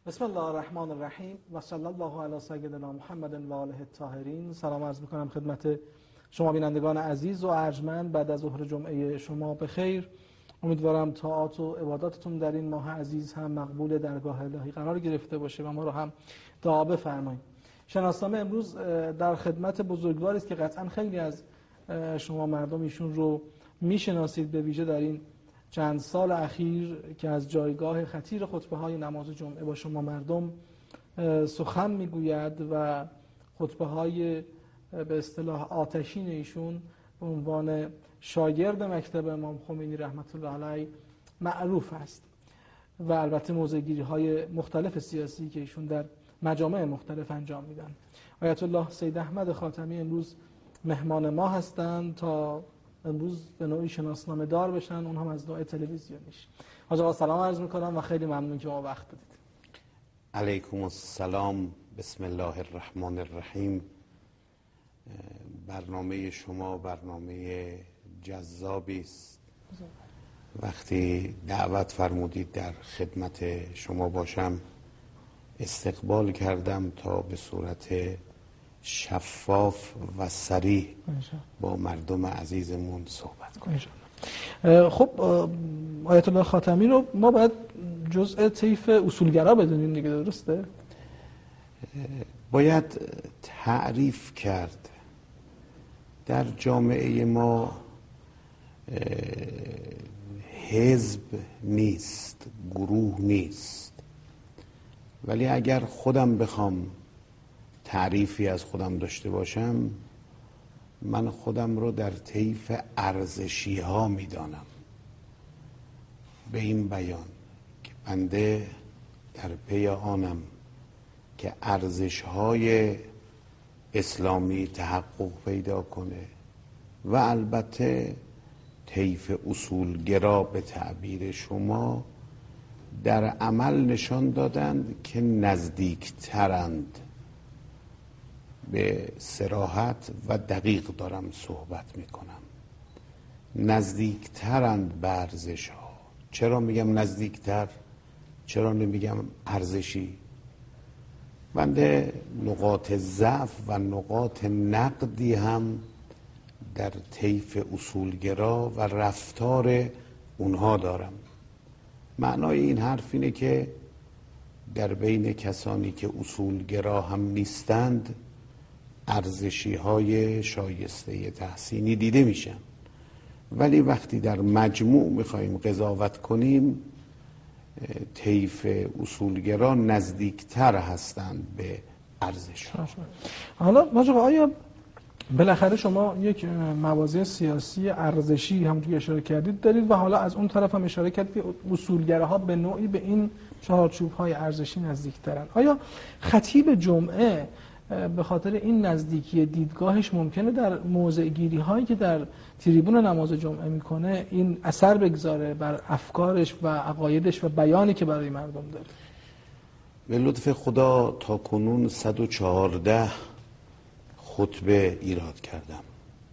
بسم الله الرحمن الرحیم و صلی الله علی سیدنا محمد و آله الطاهرین. سلام عرض میکنم خدمت شما بینندگان عزیز و ارجمند. بعد از ظهر جمعه شما به خیر. امیدوارم طاعات و عباداتتون در این ماه عزیز هم مقبول درگاه الهی قرار گرفته باشه و ما رو هم دعا بفرمایید. شناسنامه امروز در خدمت بزرگواری است که قطعا خیلی از شما مردم ایشون رو میشناسید، به ویژه در این چند سال اخیر که از جایگاه خطیر خطبه های نماز جمعه با شما مردم سخن میگوید و خطبه های به اصطلاح آتشین ایشون به عنوان شاگرد مکتب امام خمینی رحمت الله علیه معروف است و البته موضع‌گیری های مختلف سیاسی که ایشون در مجامع مختلف انجام میدن. آیت الله سید احمد خاتمی امروز مهمان ما هستند تا امروز به نوعی شناسنامه دار بشن، اون هم از نوع تلویزیونیش. حاج آقا سلام عرض میکنم و خیلی ممنون که ما وقت دادید. علیکم السلام. بسم الله الرحمن الرحیم. برنامه شما برنامه جذابی است. وقتی دعوت فرمودید در خدمت شما باشم استقبال کردم تا به صورت شفاف و صریح با مردم عزیزمون صحبت کنیم. خب آیت الله خاتمی رو ما باید جزء طیف اصولگرا بدونیم دیگه، درسته؟ باید تعریف کرد. در جامعه ما حزب نیست، گروه نیست، ولی اگر خودم بخوام تعریفی از خودم داشته باشم، من خودم رو در طیف ارزشی ها میدانم. به این بیان که بنده در پی آنم که ارزش های اسلامی تحقق پیدا کنه و البته طیف اصولگرا به تعبیر شما در عمل نشان دادند که نزدیکترند. به صراحت و دقیق دارم صحبت میکنم. نزدیکترند به ارزش ها. چرا میگم نزدیکتر؟ چرا نمیگم ارزشی؟ بنده نقاط ضعف و نقاط نقدی هم در طیف اصولگرا و رفتار اونها دارم. معنای این حرف اینه که در بین کسانی که اصولگرا هم نیستند ارزشی های شایسته تحسینی دیده میشن، ولی وقتی در مجموع میخواییم قضاوت کنیم طیف اصولگرا نزدیکتر هستند به ارزش ها. حالا ماجقا آیا بالاخره شما یک موازی سیاسی ارزشی هم توی اشاره کردید دارید و حالا از اون طرف هم اشاره کردید که اصولگراها به نوعی به این چارچوب های ارزشی نزدیکترن. آیا خطیب جمعه به خاطر این نزدیکی دیدگاهش ممکنه در موضع گیری هایی که در تریبون نماز جمعه میکنه این اثر بگذاره بر افکارش و عقایدش و بیانی که برای مردم داره؟ به لطف خدا تا کنون 114 خطبه ایراد کردم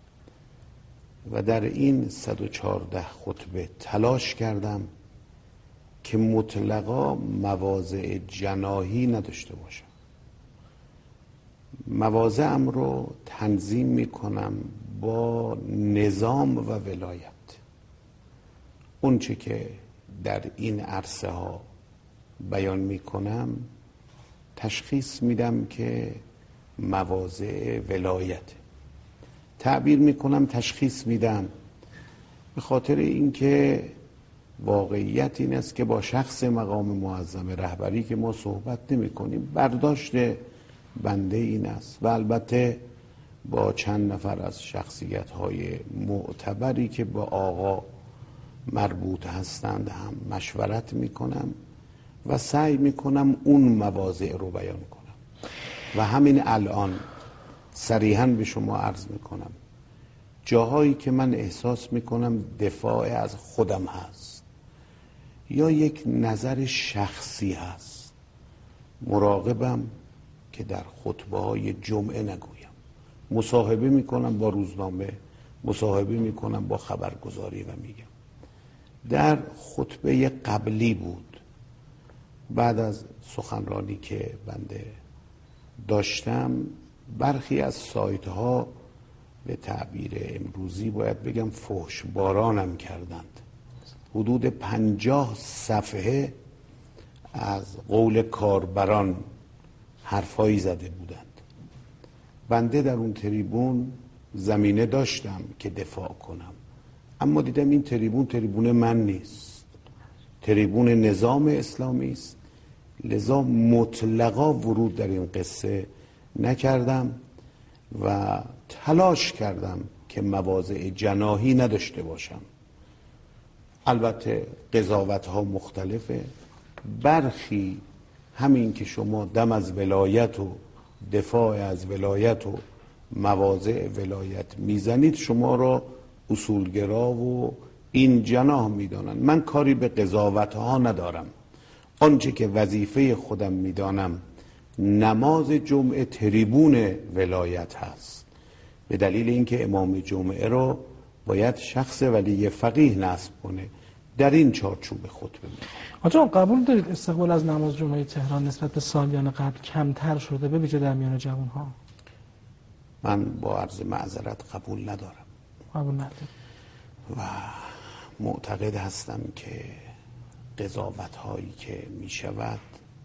و در این 114 خطبه تلاش کردم که مطلقا مواضع جناحی نداشته باشم. مواضعم رو تنظیم میکنم با نظام و ولایت. اون چه که در این عرصه ها بیان میکنم تشخیص میدم که مواضع ولایت. تعبیر میکنم تشخیص میدم به خاطر اینکه واقعیت این است که با شخص مقام معظم رهبری که ما صحبت نمی کنیم، برداشت بنده این است و البته با چند نفر از شخصیت‌های معتبری که با آقا مربوط هستند هم مشورت میکنم و سعی میکنم اون مواضع رو بیان کنم و همین الان صریحاً به شما عرض میکنم جاهایی که من احساس میکنم دفاع از خودم هست یا یک نظر شخصی هست، مراقبم که در خطبه‌های جمعه نگویم. مصاحبه میکنم با روزنامه، مصاحبه میکنم با خبرگزاری و میگم. در خطبه قبلی بود بعد از سخنرانی که بنده داشتم برخی از سایت ها به تعبیر امروزی باید بگم فحش بارانم کردند. حدود 50 صفحه از قول کاربران حرفایی زده بودند. بنده در اون تریبون زمینه داشتم که دفاع کنم، اما دیدم این تریبون من نیست، تریبون نظام اسلامی است، لذا مطلقا ورود در این قصه نکردم و تلاش کردم که مواضع جناحی نداشته باشم. البته قضاوت ها مختلفه، برخی همین که شما دم از ولایت و دفاع از ولایت و مواضع ولایت میزنید شما را اصولگرا و این جناح میدانن. من کاری به قضاوت ها ندارم. آنچه که وظیفه خودم میدانم نماز جمعه تریبون ولایت هست، به دلیل اینکه امام جمعه رو باید شخص ولی فقیه نصب کنه. در این چارچوب خطبه میخوام. آقا قبول دارید استقبال از نماز جمعه تهران نسبت به سالیان قبل کمتر شده، به ویژه در میان جوانها؟ من با عرض معذرت قبول ندارم. قبول ندارم و معتقد هستم که قضاوت هایی که می شود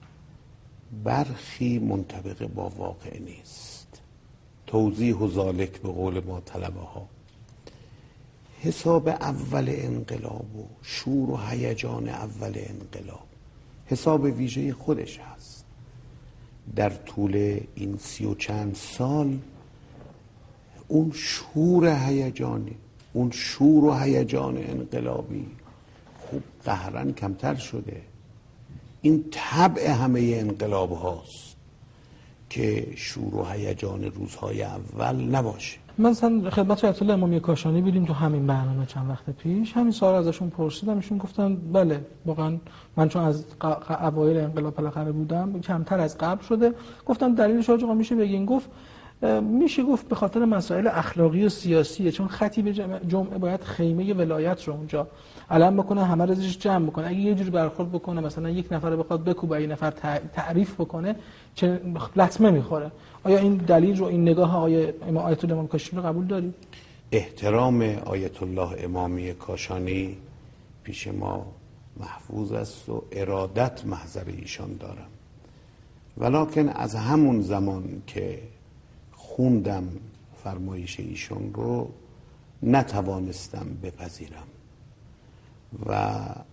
برخی منطبق با واقع نیست. توضیح و ذالک به قول ما طلبه ها، حساب اول انقلاب و شور و هیجان اول انقلاب حساب ویژه خودش هست. در طول این 30 و چند سال اون شور هیجانی، اون شور و هیجان انقلابی خوب قهرن کمتر شده. این طبع همه انقلاب هاست که شور و هیجان روزهای اول نباشه. مثلا خدمت آیت الله امامی کاشانی بودیم تو همین برنامه چند وقت پیش، همین سوال ازشون پرسیدم، ایشون گفتن بله واقعا من چون از اوایل انقلاب بالاخره بودم کمتر از قبل شده. گفتم دلیلش آقا میشه بگین؟ گفت میشه گفت به خاطر مسائل اخلاقی و سیاسیه، چون خطیب جمعه باید خیمه ولایت رو اونجا علم بکنه، همه رو زیرش جمع بکنه. اگه یه جوری برخورد بکنه مثلا یک نفر رو بخواد بکوبه، یک نفر تعریف بکنه، چه لطمه میخوره. آیا این دلیل رو، این نگاه آیت الله امام کاشانی رو قبول داری؟ احترام آیت الله امامی کاشانی پیش ما محفوظ است و ارادت محضر ایشان دارم، ولکن از همون زمان که خوندم فرمایش ایشون رو نتوانستم بپذیرم و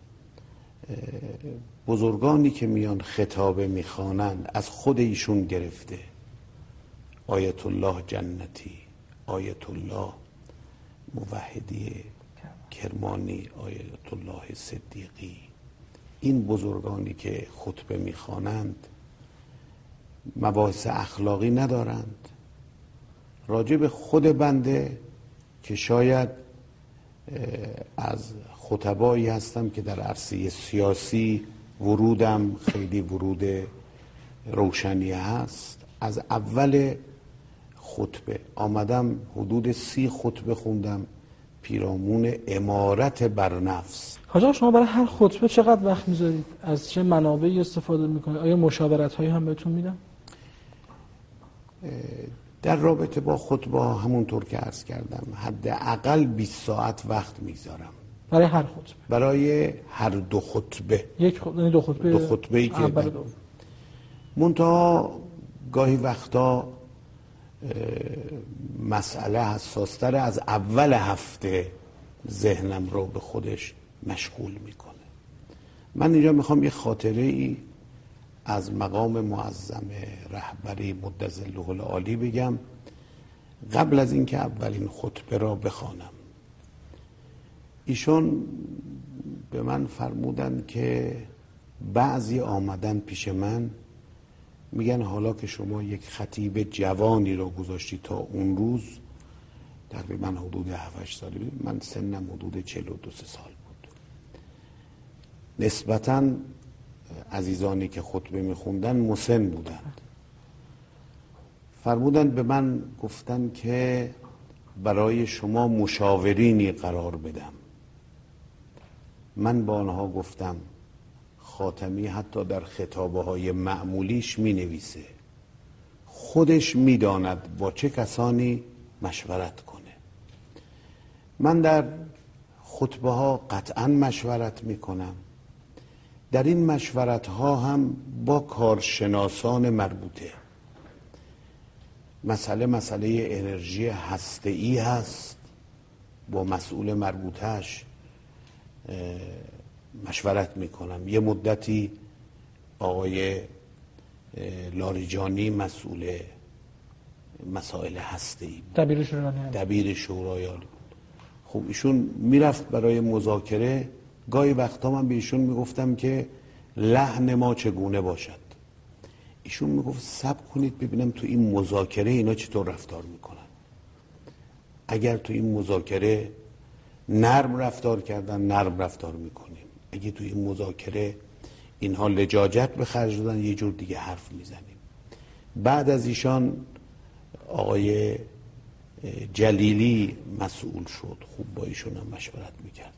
بزرگانی که میان خطابه میخوانند از خود ایشون گرفته، آیت الله جنتی، آیت الله موحدی کرمانی، آیت الله صدیقی، این بزرگانی که خطبه میخوانند مباحث اخلاقی ندارند. راجع به خود بنده که شاید از خطبایی هستم که در عرصه سیاسی ورودم خیلی ورود روشنی هست، از اول خطبه آمدم حدود 30 خطبه خوندم پیرامون امارت بر نفس. حاجا شما برای هر خطبه چقدر وقت میذارید؟ از چه منابعی استفاده میکنید؟ آیا مشاورت هایی هم بهتون میدن؟ در رابطه با خطبه همونطور که عرض کردم حداقل 20 ساعت وقت میذارم برای هر خطبه، برای هر دو خطبه. یک خطبه، دو خطبه‌ای که منتها گاهی وقتا مسئله حساستر از اول هفته ذهنم رو به خودش مشغول میکنه. من اینجا میخوام یه خاطره ای از مقام معظم رهبری مدظله العالی بگم قبل از اینکه اولین خطبه را بخوانم. ایشون به من فرمودن که بعضی آمدن پیش من میگن حالا که شما یک خطیب جوانی را گذاشتی تا اون روز، تقریبا حدود 7-8 سالی بود، من سنم حدود 42 سال بود، نسبتاً عزیزانی که خطبه میخوندن مسن بودند. فرمودن به من، گفتن که برای شما مشاورینی قرار بدم. من با آنها گفتم خاتمی حتی در خطابه های معمولیش می نویسه خودش می داند با چه کسانی مشورت کنه. من در خطبه ها قطعا مشورت می کنم. در این مشورت ها هم با کارشناسان مربوطه. مسئله انرژی هسته‌ای هست، با مسئول مربوطهش مشورت میکنم. یه مدتی آقای لاریجانی مسئول مسائل هسته‌ای دبیر شورای عالی. خب ایشون میرفت برای مذاکره، گاهی وقتا من به ایشون میگفتم که لحن ما چگونه باشد. ایشون میگفت صبر کنید ببینم تو این مذاکره اینا چطور رفتار میکنن. اگر تو این مذاکره نرم رفتار کردن نرم رفتار میکنیم، اگه تو این مذاکره اینها لجاجت به خرج دادن یه جور دیگه حرف میزنیم. بعد از ایشان آقای جلیلی مسئول شد، خوب با ایشون هم مشورت میکردیم.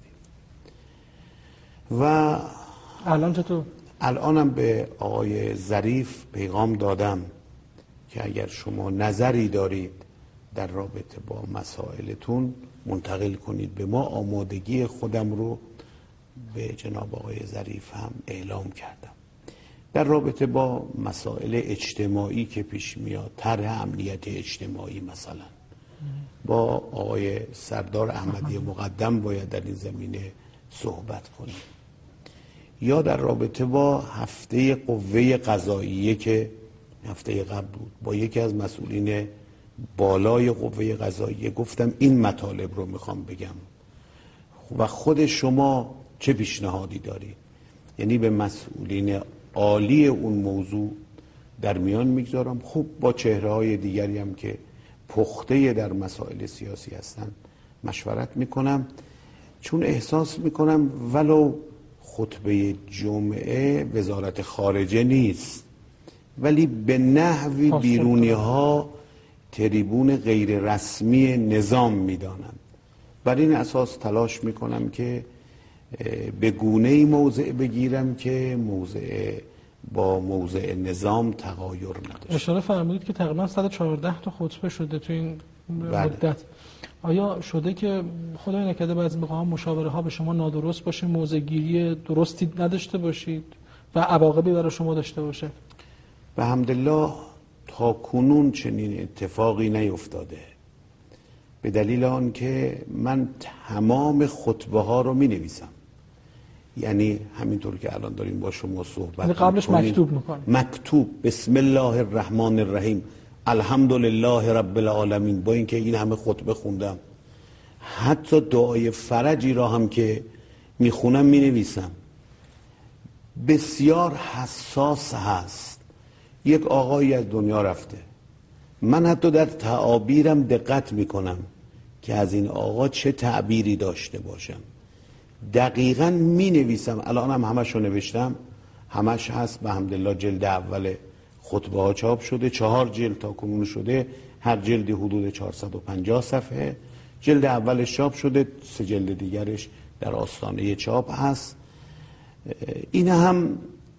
و الان چطور؟ الانم به آقای ظریف پیغام دادم که اگر شما نظری دارید در رابطه با مسائلتون منتقل کنید به ما. آمادگی خودم رو به جناب آقای ظریف هم اعلام کردم. در رابطه با مسائل اجتماعی که پیش میاد، طرح امنیت اجتماعی مثلا، با آقای سردار احمدی مقدم باید در این زمینه صحبت کنیم. یا در رابطه با هفته قوه قضاییه که هفته قبل بود، با یکی از مسئولین بالای قوه قضاییه گفتم این مطالب رو میخوام بگم و خود شما چه پیشنهادی دارید. یعنی به مسئولین عالی اون موضوع در میان میگذارم. خوب با چهره‌های دیگری هم که پخته در مسائل سیاسی هستن مشورت میکنم، چون احساس میکنم ولو خطبه جمعه وزارت خارجه نیست ولی به نحوی بیرونی ها تریبون غیر رسمی نظام میدانند. بر این اساس تلاش میکنم که به گونه‌ای موضع بگیرم که با موضع نظام تغایر نداشته. اشاره فرمودید که تقریبا 114 تا خطبه شده تو این مدت. آیا شده که خدای نکرده بعضی موقع‌ها مشاوره ها به شما نادرست باشه، موضع گیری درستی نداشته باشید و عواقبی برای شما داشته باشه؟ به حمدالله تا کنون چنین اتفاقی نیفتاده، به دلیل آن که من تمام خطبه ها رو می نویسم. یعنی همینطور که الان داریم با شما صحبت قبلش مکتوب میکنیم. مکتوب بسم الله الرحمن الرحیم الحمدلله رب العالمین. با اینکه این همه خطبه خوندم، حتی دعای فرجی را هم که میخونم مینویسم. بسیار حساس هست. یک آقایی از دنیا رفته، من حتی در تعابیرم دقت میکنم که از این آقا چه تعبیری داشته باشم. دقیقاً مینویسم. الانم همش رو نوشتم، همش هست. به حمدالله جلد اول خطبه ها چاپ شده، 4 جلد تا کنون شده، هر جلدی حدود 450 صفحه. جلد اولش چاپ شده، 3 جلد دیگرش در آستانه چاپ هست. این هم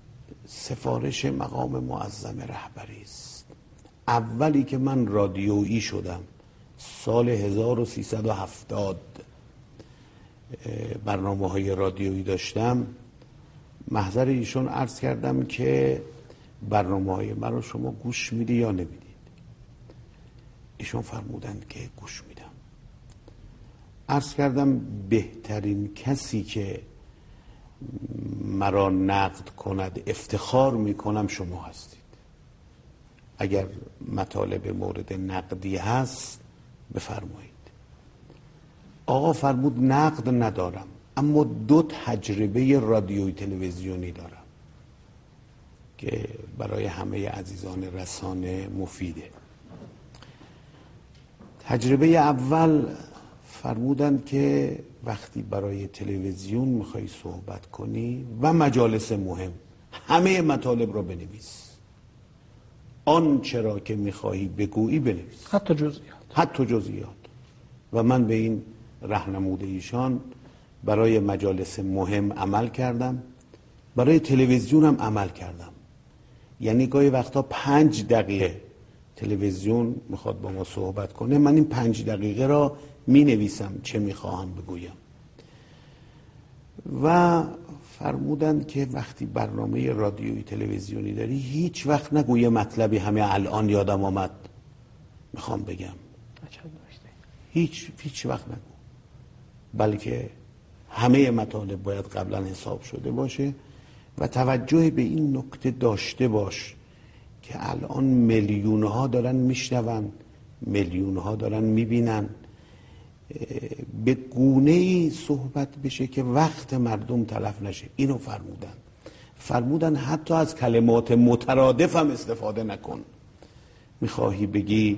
سفارش مقام معظم رهبری است. اولی که من رادیویی شدم سال 1370 برنامه‌های رادیویی داشتم، محضر ایشون عرض کردم که برنامه‌های من رو شما گوش میدی یا نمیدید؟ ایشون فرمودند که گوش میدم. عرض کردم بهترین کسی که مرا نقد کند افتخار میکنم شما هستید. اگر مطالب مورد نقدی هست بفرمایید. آقا فرمود نقد ندارم، اما 2 تجربه رادیویی تلویزیونی دارم که برای همه عزیزان رسانه مفیده. تجربه اول فرمودند که وقتی برای تلویزیون میخوای صحبت کنی و مجالس مهم، همه مطالب رو بنویس. آن چرا که میخواهی بگویی بنویس، حتی جزئیات. و من به این راهنمود ایشان برای مجالس مهم عمل کردم برای تلویزیون هم عمل کردم. یعنی گاهی وقتا 5 دقیقه تلویزیون میخواد با ما صحبت کنه، من این 5 دقیقه را مینویسم چه میخواهم بگویم. و فرمودند که وقتی برنامه رادیویی تلویزیونی داری هیچ وقت نگو یه مطلبی همه الان یادم آمد میخوام بگم، هیچ وقت نگو، بلکه همه مطالب باید قبلا حساب شده باشه و توجه به این نکته داشته باش که الان میلیون‌ها دارن میشنون، میلیون‌ها دارن میبینن. به گونه‌ای صحبت بشه که وقت مردم تلف نشه. اینو فرمودن حتی از کلمات مترادف هم استفاده نکن. میخواهی بگی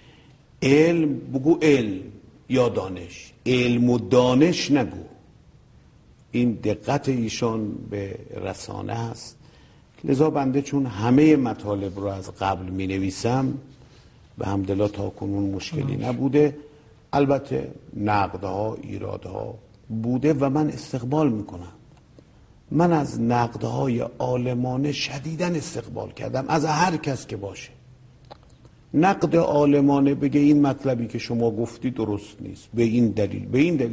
علم بگو علم یا دانش، علم و دانش نگو. این دقت ایشان به رسانه است. لذا بنده چون همه مطالب رو از قبل می نویسم به حمدالله تا کنون مشکلی نبوده. البته نقدها ایرادها بوده و من استقبال میکنم. من از نقدهای عالمانه شدیداً استقبال کردم، از هر کس که باشه. نقد عالمانه بگه این مطلبی که شما گفتی درست نیست به این دلیل.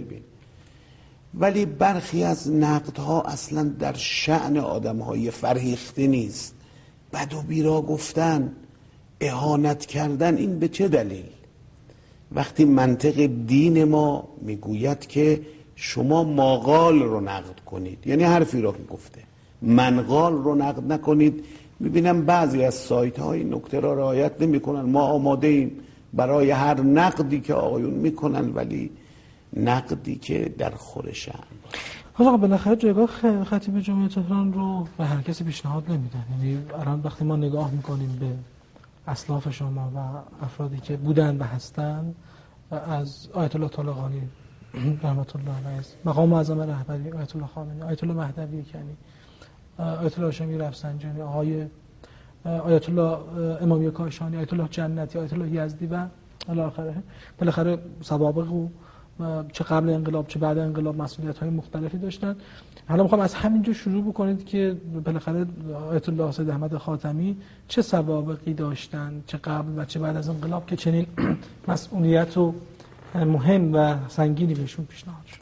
ولی برخی از نقدها اصلا در شأن آدمهای فرهیخته نیست. بد و بیرا گفتن، اهانت کردن، این به چه دلیل؟ وقتی منطق دین ما میگوید که شما ماقال رو نقد کنید، یعنی حرفی رو گفته، منقال رو نقد نکنید. میبینم بعضی از سایت های نکته را رعایت نمی کنن. ما آماده ایم برای هر نقدی که آقایون میکنن، ولی نقدی که در خور شأن. آقا بالاخره جایگاه خطیب جمهوری تهران رو به هر کسی پیشنهاد نمیدن. یعنی الان وقتی ما نگاه میکنیم به اسلاف شما و افرادی که بودن و هستن، از آیت الله طالقانی رحمت الله علیه، مقام معظم رهبری آیت الله خامنه‌ای، آیت الله مهدوی کنی، آیت الله هاشمی رفسنجانی، آقای آیت الله امامی کاشانی، آیت الله جنتی، آیت الله یزدی و الی آخره. بالاخره سوابق و چه قبل انقلاب چه بعد انقلاب مسئولیت‌های مختلفی داشتن. حالا می‌خوام از همینجا شروع بکنید که بالاخره آیت الله سید احمد خاتمی چه سوابقی داشتن، چه قبل و چه بعد از انقلاب، که چنین مسئولیت و مهم و سنگینی بهشون پیشنهاد شد.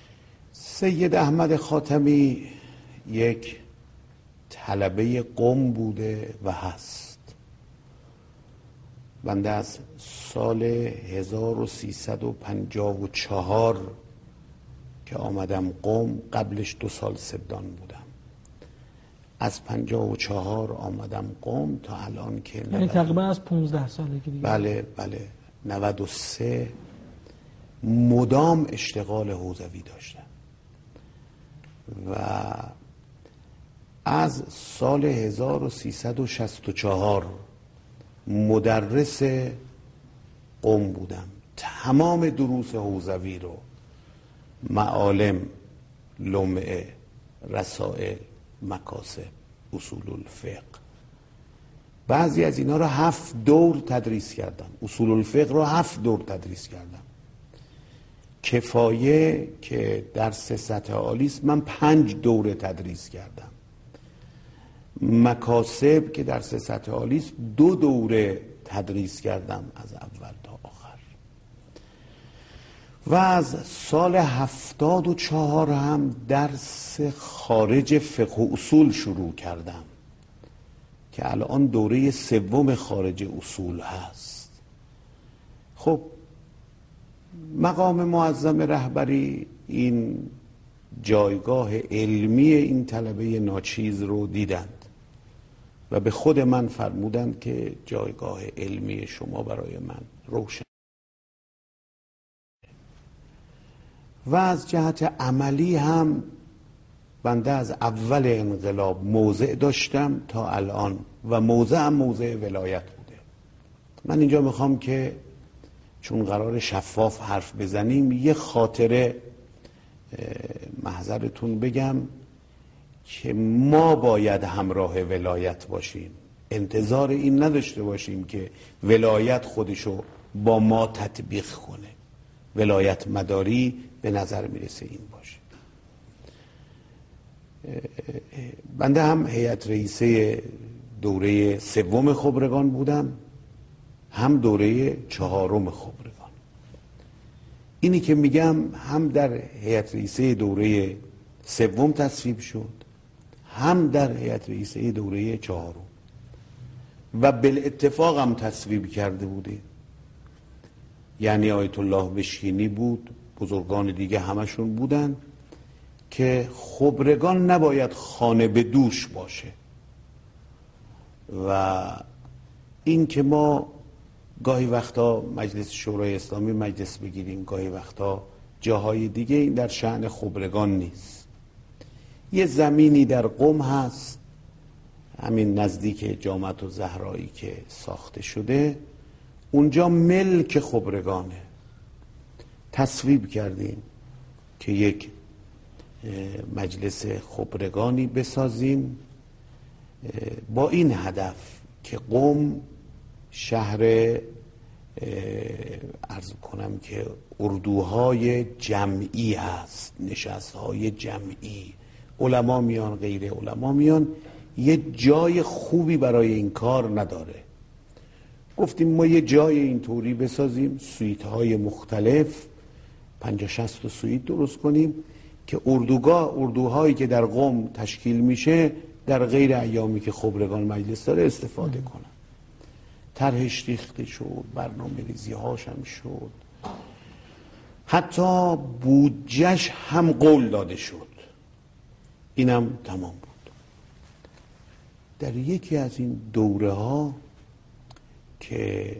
سید احمد خاتمی یک طلبه قم بوده و هست. بنده از سال 1354 که آمدم قم، قبلش 2 سال سبدان بودم. از 54 آمدم قم تا الان که یعنی تقریبا از 15 سالگی دیگه. بله 93 مدام اشتغال حوزوی داشتم و از سال 1364 مدرس قم بودم. تمام دروس حوزوی رو، معالم، لمعه، رسائل، مکاسب، اصول الفقه، بعضی از اینا رو 7 دور تدریس کردم. اصول الفقه رو 7 دور تدریس کردم. کفایه که درس سطح عالی است من 5 دوره تدریس کردم. مکاسب که درس سطح عالی است 2 دوره تدریس کردم از اول تا آخر. و از سال 74 هم درس خارج فقه و اصول شروع کردم که الان دوره 3 خارج اصول هست. خب مقام معظم رهبری این جایگاه علمی این طلبه ناچیز رو دیدند و به خود من فرمودند که جایگاه علمی شما برای من روشن. و از جهت عملی هم بنده از اول انقلاب موضع داشتم تا الان و موضع ولایت بوده. من اینجا میخوام که چون قرار شفاف حرف بزنیم یه خاطره محضرتون بگم که ما باید همراه ولایت باشیم. انتظار این نداشته باشیم که ولایت خودشو با ما تطبیق کنه. ولایت مداری به نظر میرسه این باشه. بنده هم هیئت رئیسه دوره 3 خبرگان بودم، هم دوره 4 خبرگان. اینی که میگم هم در هیئت رئیسه دوره 3 تصویب شد، هم در هیئت رئیسه دوره 4 و بالاتفاق هم تصویب کرده بوده. یعنی آیت الله مشکینی بود، بزرگان دیگه همشون بودن که خبرگان نباید خانه به دوش باشه. و این که ما گاهی وقتا مجلس شورای اسلامی مجلس بگیریم، گاهی وقتا جاهای دیگه، این در شأن خبرگان نیست. یه زمینی در قم هست، همین نزدیک جامعة الزهرایی که ساخته شده، اونجا ملک خبرگانه. تصویب کردیم که یک مجلس خبرگانی بسازیم با این هدف که قم شهر عرض کنم که اردوهای جمعی هست، نشستهای جمعی، علما میان، غیر علما میان، یه جای خوبی برای این کار نداره. گفتیم ما یه جای اینطوری بسازیم، سویت های مختلف 50-60 سویت درست کنیم که اردوهایی که در قم تشکیل میشه در غیر ایامی که خبرگان مجلس داره استفاده کنن. طرحش ریخته شد، برنامه ریزی هاش هم شد، حتی بودجهش هم قول داده شد، اینم تمام بود. در یکی از این دوره ها که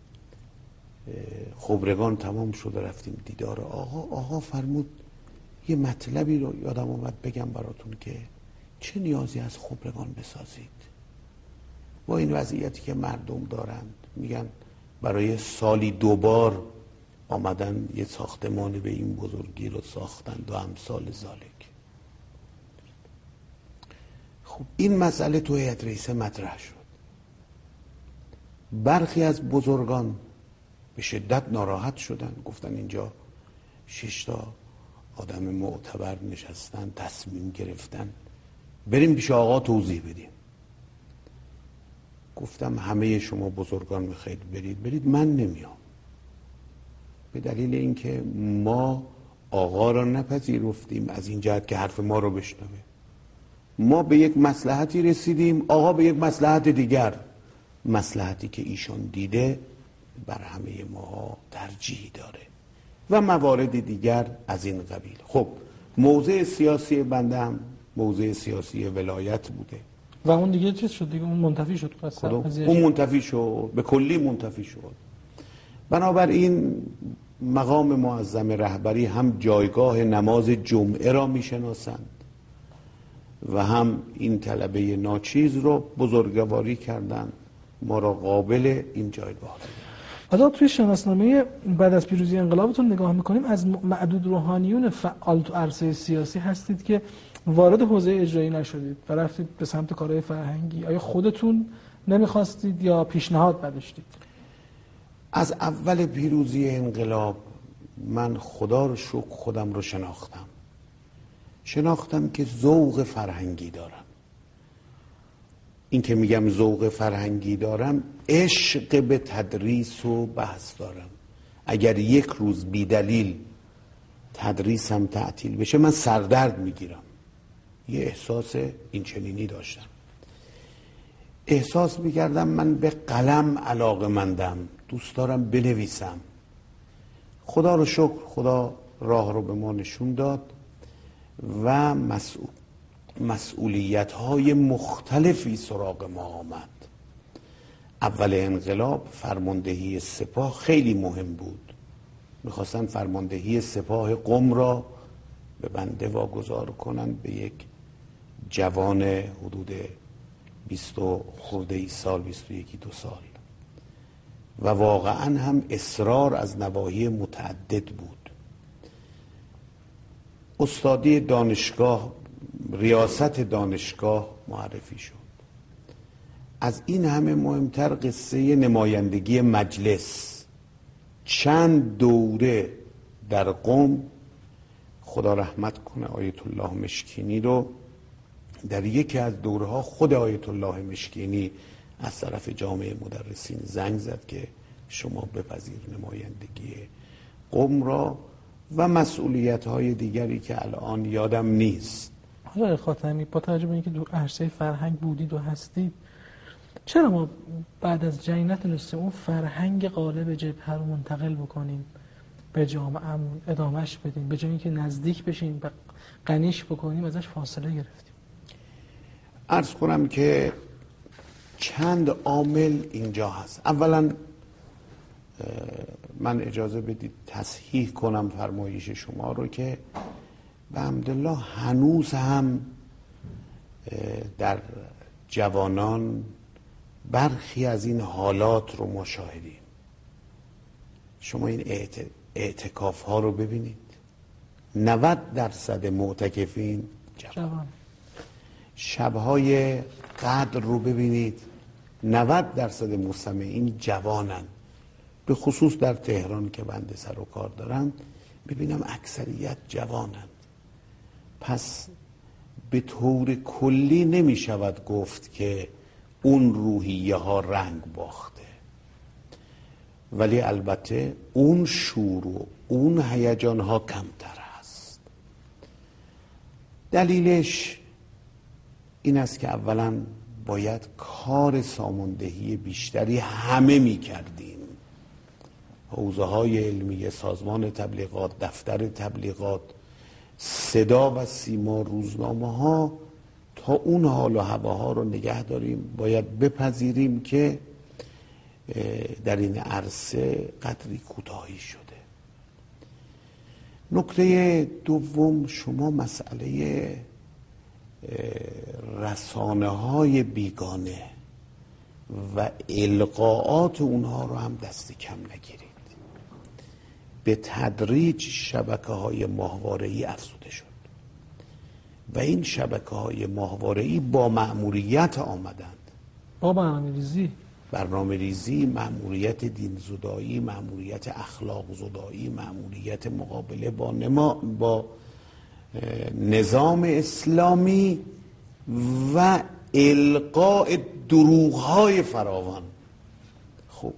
خبرگان تمام شد رفتیم دیدار آقا فرمود یه مطلبی رو یادم اومد بگم براتون که چه نیازی از خبرگان بسازید با این وضعیتی که مردم دارند. میگن برای سالی 2 بار آمدن یه ساختمان به این بزرگی رو ساختند و امثال ذالک. خب این مسئله تو هیئت رئیسه مطرح شد. برخی از بزرگان به شدت ناراحت شدن، گفتن اینجا 6 تا آدم معتبر نشستن، تصمیم گرفتن، بریم پیش آقا توضیح بدیم. گفتم همه شما بزرگان میخواید برید، من نمیام، به دلیل اینکه ما آقا را نپذیرفتیم از این جهت که حرف ما رو بشنوه. ما به یک مصلحتی رسیدیم، آقا به یک مصلحت دیگر، مصلحتی که ایشان دیده بر همه ما ترجیح داره و موارد دیگر از این قبیل. خب موضع سیاسی بنده هم موضع سیاسی ولایت بوده و اون دیگه چیز شد دیگه، اون منتفی شد. اون منتفی شد، به کلی منتفی شد. بنابراین مقام معظم رهبری هم جایگاه نماز جمعه را میشناسند و هم این طلبه ناچیز رو بزرگواری کردند، ما را قابل این جایگاه. حالا توی شناسنامه بعد از پیروزی انقلابتون نگاه میکنیم، از معدود روحانیون فعال تو عرصه سیاسی هستید که وارد حوزه اجرایی نشدید و رفتید به سمت کارهای فرهنگی. آیا خودتون نمیخواستید یا پیشنهاد نداشتید؟ از اول پیروزی انقلاب من خدا رو شکر خودم رو شناختم که ذوق فرهنگی دارم. این که میگم ذوق فرهنگی دارم، عشق به تدریس و بحث دارم. اگر یک روز بی دلیل تدریسم تعطیل بشه من سردرد میگیرم. یه احساس این چنینی داشتم، احساس میکردم من به قلم علاقه‌مندم، دوست دارم بنویسم. خدا رو شکر خدا راه رو به ما نشون داد و مسئولیت‌های مختلفی سراغ ما آمد. اول انقلاب فرماندهی سپاه خیلی مهم بود. میخواستن فرماندهی سپاه قم را به بنده واگذار کنن، به یک جوان حدود 20 خورده سال، 21-22 سال، و واقعا هم اصرار از نواحی متعدد بود. استادی دانشگاه، ریاست دانشگاه معرفی شد. از این همه مهمتر قصه نمایندگی مجلس. چند دوره در قم، خدا رحمت کنه آیت الله مشکینی رو در یکی از دورها خود آیت الله مشکینی از طرف جامعه مدرسین زنگ زد که شما بپذیر نمایندگی قم را و مسئولیت‌های دیگری که الان یادم نیست. آقای خاتمی، با توجه به اینکه دو عرصه فرهنگ بودید و هستید، چرا ما بعد از جنگ نتونستیم اون فرهنگ غالب جبهه رو منتقل بکنیم به جامعه‌مون، ادامهش بدیم، به جای اینکه نزدیک بشیم و غنیش بکنیم ازش فاصله گرفتیم؟ عرض کنم که چند عامل اینجا هست. اولا من اجازه بدید تصحیح کنم فرمایش شما رو که به حمدالله هنوز هم در جوانان برخی از این حالات رو مشاهدیم. شما این اعتکاف ها رو ببینید، 90% معتکفین جوان. شبهای قدر رو ببینید، 90% مستمعین جوانن. به خصوص در تهران که بنده سر و کار دارم ببینم اکثریت جوانند. پس به طور کلی نمی شود گفت که اون روحیه ها رنگ باخته، ولی البته اون شور و اون هیجان ها کمتر هست. دلیلش این است که اولا باید کار ساماندهی بیشتری همه می کردیم. حوزه های علمی، سازمان تبلیغات، دفتر تبلیغات، صدا و سیما، روزنامه ها، تا اون حال و هواها رو نگه داریم. باید بپذیریم که در این عرصه قدری کوتاهی شده. نکته دوم، شما مسئله رسانه های بیگانه و القاءات اونها رو هم دست کم نگیرید. به تدریج شبکه های ماهواره‌ای افزوده شد و این شبکه های ماهواره‌ای با مأموریت آمدند، با برنامه ریزی، مأموریت دین زدایی، مأموریت اخلاق زدایی، مأموریت مقابله با نظام اسلامی و القاء دروغ‌های فراوان. خب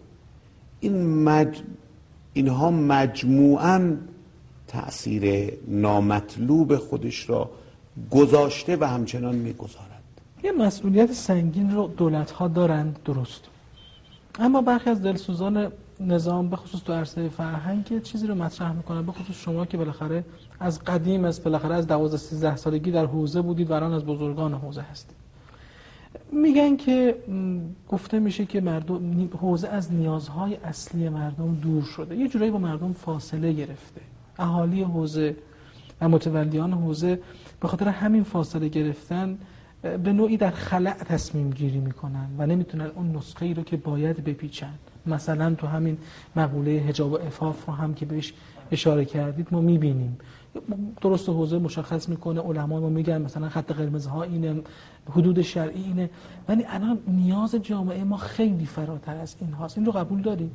اینها مجموعاً تأثیر نامطلوب خودش را گذاشته و همچنان می‌گذارد. یه مسئولیت سنگین رو دولت‌ها دارند، درست، اما برخی از دلسوزان نظام به خصوص تو عرصه فرهنگ یه چیزی رو مطرح میکنن، به خصوص شما که بالاخره از قدیم، از 12-13 سالگی در حوزه بودید و الان از بزرگان حوزه هستید. میگن که گفته میشه که مردم حوزه از نیازهای اصلی مردم دور شده، یه جورایی با مردم فاصله گرفته. اهالی حوزه و متولیان حوزه به خاطر همین فاصله گرفتن به نوعی در خلأ تصمیم گیری میکنن و نمیتونن اون نسخه ای رو که باید بپیچن. مثلا تو همین مقوله حجاب و عفاف رو هم که بهش اشاره کردید ما میبینیم. درست حوزه مشخص میکنه، علما ما میگن مثلا خط قرمزها اینه، حدود شرعی اینه، ولی الان نیاز جامعه ما خیلی فراتر از این هاست. این رو قبول دارید؟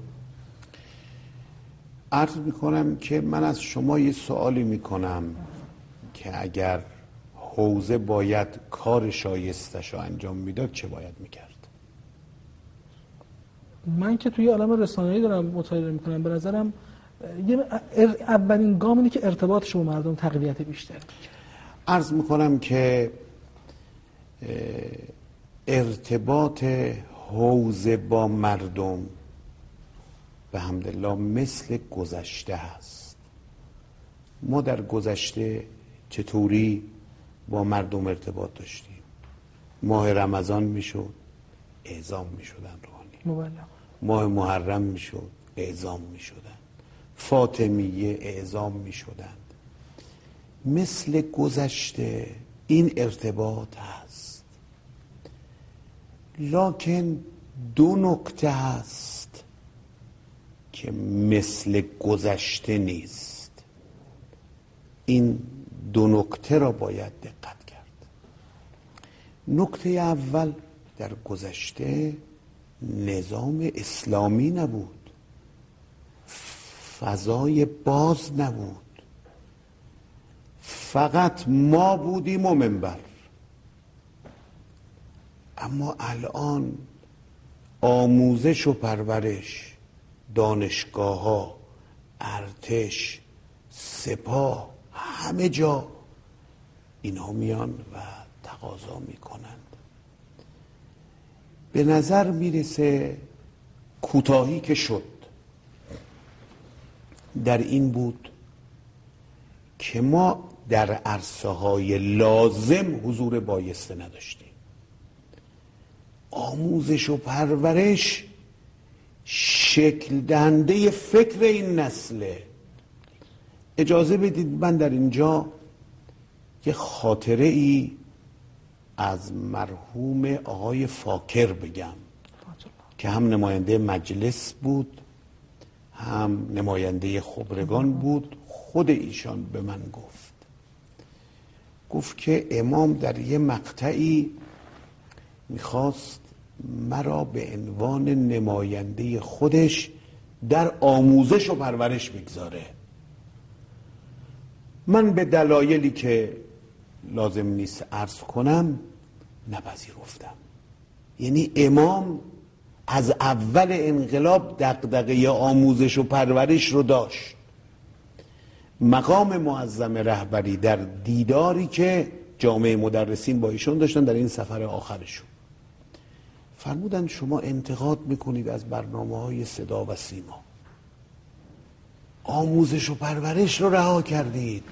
عرض میکنم که من از شما یه سوالی میکنم که اگر حوزه باید کار شایستش رو انجام میداد چه باید میکرد؟ من که توی عالم رسانه‌ای دارم مطالعه میکنم، به نظرم اولین گام اینه که ارتباطش با مردم تقویت بیشتر. عرض میکنم که ارتباط حوزه با مردم به حمدالله مثل گذشته هست. ما در گذشته چطوری با مردم ارتباط داشتیم؟ ماه رمضان میشد اعزام میشدن روحانی، ماه محرم میشد اعزام میشدن، فاطمیه اعزام میشدند. مثل گذشته این ارتباط هست، لکن دو نکته هست که مثل گذشته نیست. این دو نکته را باید دقت کرد. نکته اول، در گذشته نظام اسلامی نبود، فضای باز نبود، فقط ما بودیم و منبر. اما الان آموزش و پرورش، دانشگاه ها، ارتش، سپاه، همه جا اینها میان و تقاضا میکنند. به نظر میرسه کوتاهی که شد در این بود که ما در عرصه های لازم حضور بایسته نداشتیم. آموزش و پرورش شکل دهنده فکر این نسله. اجازه بدید من در اینجا یه خاطره ای از مرحوم آقای فاکر بگم که هم نماینده مجلس بود، هم نماینده خبرگان بود. خود ایشان به من گفت که امام در یه مقطعی میخواست مرا به عنوان نماینده خودش در آموزش و پرورش بگذاره. من به دلایلی که لازم نیست عرض کنم نپذیرفتم. یعنی امام از اول انقلاب دغدغه آموزش و پرورش رو داشت. مقام معظم رهبری در دیداری که جامعه مدرسین با ایشون داشتن در این سفر آخرشون فرمودن شما انتقاد میکنید از برنامه‌های صدا و سیما، آموزش و پرورش رو رها کردید.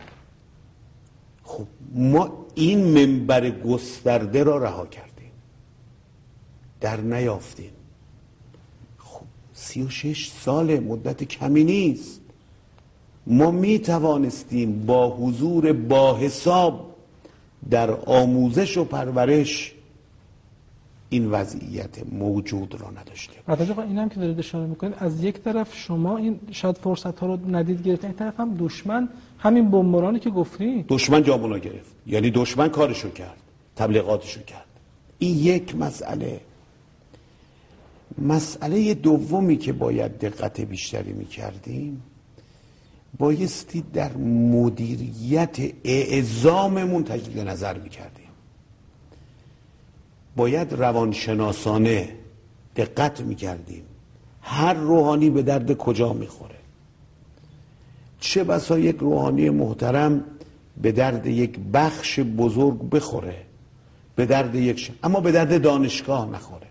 خب ما این منبر گسترده را رها کردیم، در نیافتیم. خب 36 سال مدت کمی نیست. ما می توانستیم با حضور با حساب در آموزش و پرورش این وضعیت موجود را نداشتیم. البته این هم که دارید اشاره میکنید، از یک طرف شما این شاید فرصت ها رو ندید گرفتین، این طرف هم دشمن همین بمبارانی که گفتی، دشمن جامونا گرفت. یعنی دشمن کارشو کرد، تبلیغاتشو کرد. این یک مسئله. مسئله دومی که باید دقت بیشتری میکردیم، بایستی در مدیریت اعزاممون تجدید نظر میکردیم. باید روانشناسانه دقت میکردیم هر روحانی به درد کجا میخوره. چه بسا یک روحانی محترم به درد یک بخش بزرگ بخوره، به درد اما به درد دانشگاه نخوره،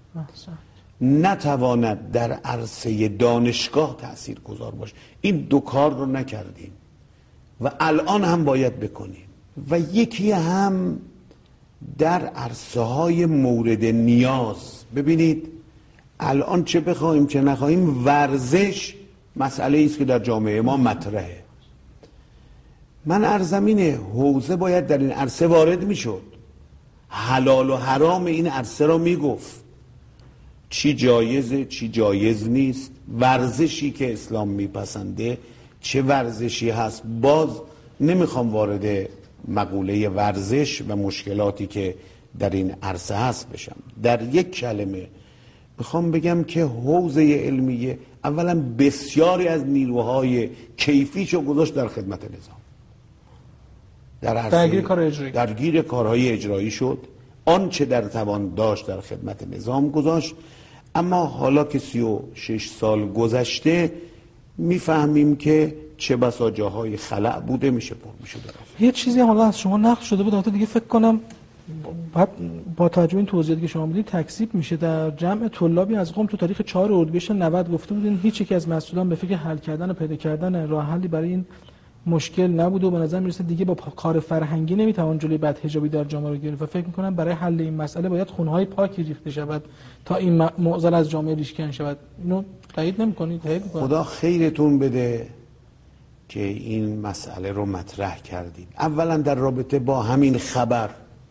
نتواند در عرصه دانشگاه تأثیر گذار باشه. این دو کار رو نکردیم و الان هم باید بکنیم. و یکی هم در عرصه های مورد نیاز. ببینید الان چه بخوایم چه نخواهیم، ورزش مسئله است که در جامعه ما مطرحه. من ارزمینه حوزه باید در این عرصه وارد میشد، حلال و حرام این عرصه را میگفت، چی جایزه چی جایز نیست، ورزشی که اسلام میپسنده چه ورزشی هست. باز نمیخوام وارد مقوله ورزش و مشکلاتی که در این عرصه هست بشم. در یک کلمه میخوام بگم که حوزه علمیه اولا بسیاری از نیروهای کیفیشو گذاشت در خدمت نظام، در عرصه درگیر کارهای اجرایی شد، آنچه در توان داشت در خدمت نظام گذاشت. اما حالا که 36 سال گذشته میفهمیم که چه بسا جاهای خلأ بوده، میشه پر میشه درست. یه چیزی حالا از شما نقل شده بود، البته دیگه فکر کنم با توجه به این توضیحاتی که شما میدید تکذیب میشه. در جمع طلابی از قم تو تاریخ 4 اردیبهشت 90 گفته بودین هیچ یک از مسئولان به فکر حل کردن و پیدا کردن راه حلی برای این مشکل نبود و به نظر میرسه دیگه با کار فرهنگی نمیتوان جلوی بدحجابی در جامعه رو گرفت و فکر میکنم برای حل این مسئله باید خونهای پاکی ریخته شود تا این معضل از جامعه ریشه‌کن شود. اینو تایید نمی‌کنید؟ خدا خیرتون بده که این مسئله رو مطرح کردید. اولا در رابطه با همین خبر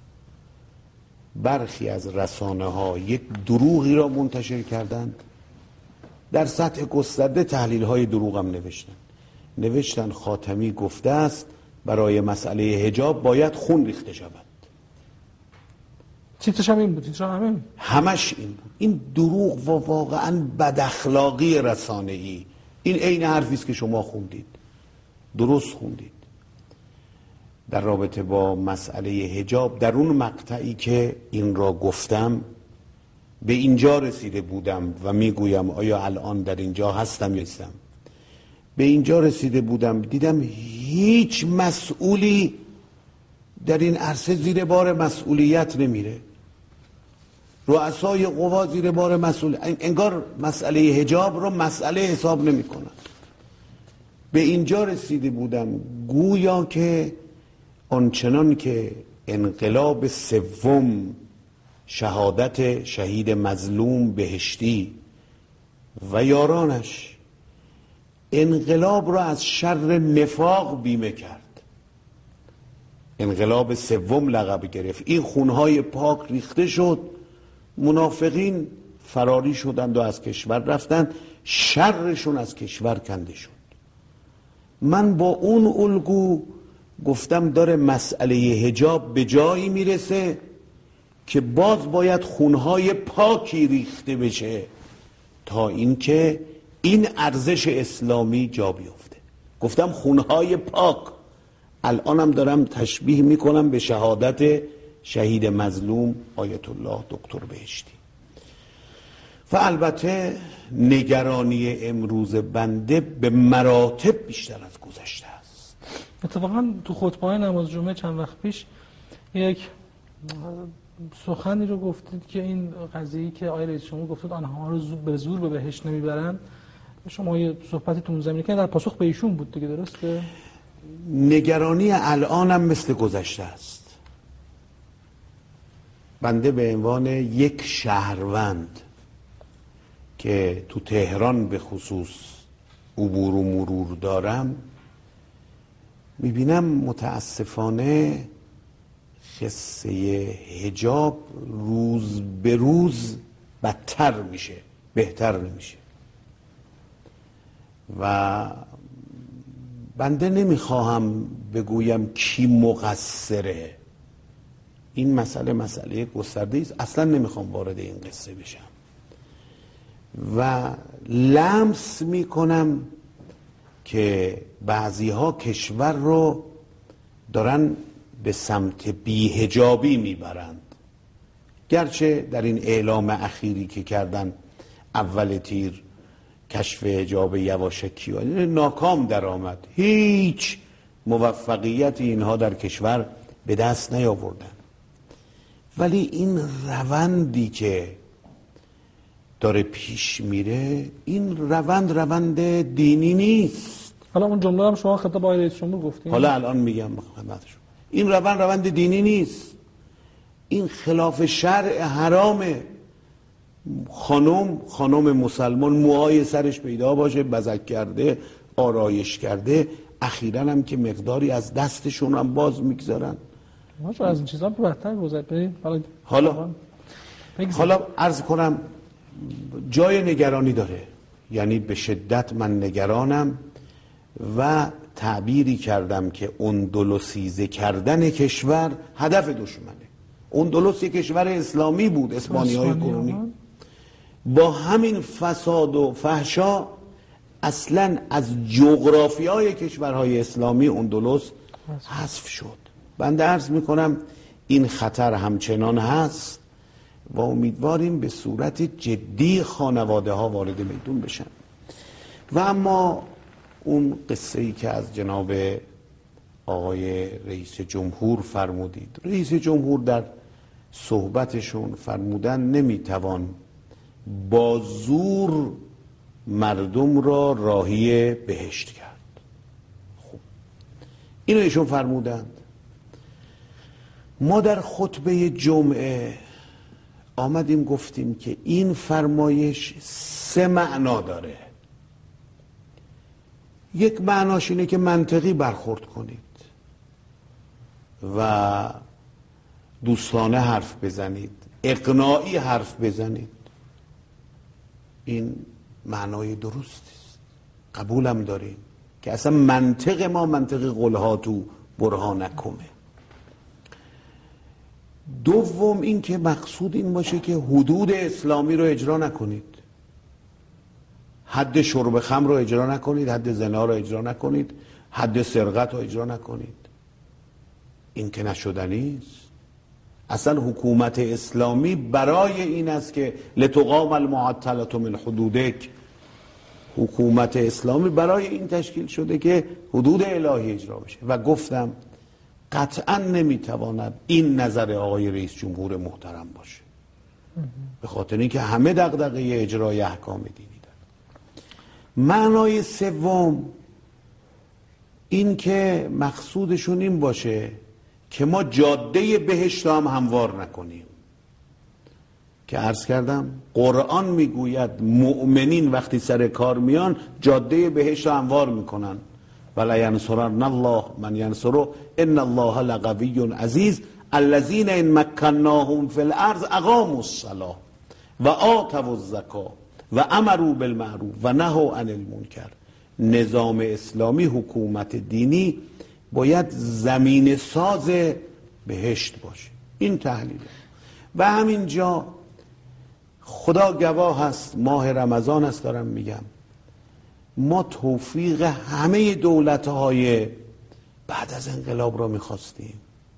برخی از رسانه‌ها یک دروغی را منتشر کردند، در سطح گسترده تحلیل‌های دروغ هم نوشتن خاتمی گفته است برای مسئله حجاب باید خون ریخته شود. تیترش هم این بود، همش این بود. این دروغ و واقعا بداخلاقی رسانه‌ای. این عین حرفی است که شما خوندید، درست خوندید. در رابطه با مسئله حجاب در اون مقطعی که این را گفتم به اینجا رسیده بودم و میگویم آیا الان در اینجا هستم یا نیستم. به اینجا رسیده بودم دیدم هیچ مسئولی در این عرصه زیر بار مسئولیت نمیره. رؤسای قوا زیر بار مسئولیت، انگار مسئله حجاب رو مسئله حساب نمی کنن. به اینجا رسیده بودم گویا که آنچنان که انقلاب سوم شهادت شهید مظلوم بهشتی و یارانش انقلاب را از شر نفاق بیمه کرد، انقلاب سوم لقب گرفت، این خونهای پاک ریخته شد، منافقین فراری شدند و از کشور رفتند، شرشون از کشور کنده شد. من با اون الگو گفتم داره مسئله حجاب به جایی میرسه که باز باید خونهای پاکی ریخته بشه تا اینکه این ارزش اسلامی جا بیفته. گفتم خونهای پاک، الانم دارم تشبیه میکنم به شهادت شهید مظلوم آیت الله دکتر بهشتی. و البته نگرانی امروز بنده به مراتب بیشتر از گذشته است. اتفاقا تو خطبه‌های نماز جمعه چند وقت پیش یک سخنی رو گفتید که این قضیه‌ای که آقای رئیس جمهور گفتید آنها رو به زور به بهشت نمیبرن، شما یه صحبتی تو اون زمینه که در پاسخ به ایشون بود دیگه، درسته؟ نگرانی الانم مثل گذشته است. بنده به عنوان یک شهروند که تو تهران به خصوص عبور و مرور دارم میبینم متاسفانه قصه حجاب روز به روز بدتر میشه، بهتر نمیشه. و بنده نمیخواهم بگویم کی مقصره، این مسئله گسترده است، اصلا نمیخوام وارد این قصه بشم و لمس میکنم که بعضی ها کشور رو دارن به سمت بی‌حجابی میبرند. گرچه در این اعلام اخیری که کردن اول تیر کشف حجاب یواشکی ناکام در آمد، هیچ موفقیت اینها در کشور به دست نیاوردن. ولی این روندی که داره پیش میره، این روند دینی نیست. حالا اون جمله هم شما خطاب آقای رئیس جمهور گفتین، حالا الان میگم خدمتشون، این روند دینی نیست، این خلاف شرع حرامه. خانم مسلمان موهای سرش پیدا باشه، بزک کرده، آرایش کرده، اخیراً هم که مقداری از دستشون هم باز میگذارن. ما از این چیزا بهتر گذشت. حالا عرض کنم جای نگرانی داره، یعنی به شدت من نگرانم و تعبیری کردم که اندلسیزه کردن کشور هدف دشمنه. اندلس یک کشور اسلامی بود، اسپانیای کنونی، با همین فساد و فحشا اصلا از جغرافیای کشورهای اسلامی اندلس حذف شد. بنده عرض میکنم این خطر همچنان هست و امیدواریم به صورت جدی خانواده ها وارد میدون بشن. و اما اون قصه ای که از جناب آقای رئیس جمهور فرمودید، رئیس جمهور در صحبتشون فرمودن نمیتوان با زور مردم را راهی بهشت کرد. خب اینو ایشون فرمودند. ما در خطبه جمعه آمدیم گفتیم که این فرمایش 3 معنا داره. یک معناش اینه که منطقی برخورد کنید و دوستانه حرف بزنید، اقناعی حرف بزنید. این معنای درستی است، قبولم داریم که اصلا منطق ما منطق قلهاتو برهانکمه. دوم این که مقصود این باشه که حدود اسلامی رو اجرا نکنید، حد شرب خمر رو اجرا نکنید، حد زنا رو اجرا نکنید، حد سرقت رو اجرا نکنید. این که نشدنی است. اصلا حکومت اسلامی برای این است که لتقام المعطلة من حدودک، حکومت اسلامی برای این تشکیل شده که حدود الهی اجرا بشه. و گفتم قطعا نمیتواند این نظر آقای رئیس جمهور محترم باشه، به خاطر اینکه همه دغدغه اجرای احکام دینی دارن. معنای سوم این که مقصودشون این باشه که ما جاده بهشت هم هموار نکنیم، که عرض کردم قرآن میگوید مؤمنین وقتی سر کار میان جاده بهشت هموار میکنن. ولا ینصرن الله من ینصره ان الله لقوی عزیز الذین ان مکناهم فی الارض اقاموا الصلاة و آتوا الزکاة و امروا بالمعروف و نهوا عن المنکر. نظام اسلامی، حکومت دینی باید زمین ساز بهشت باشه. این تحلیل. و همینجا خدا گواه هست، ماه رمضان است دارم میگم، ما توفیق همه دولت‌های بعد از انقلاب را میخواستیم.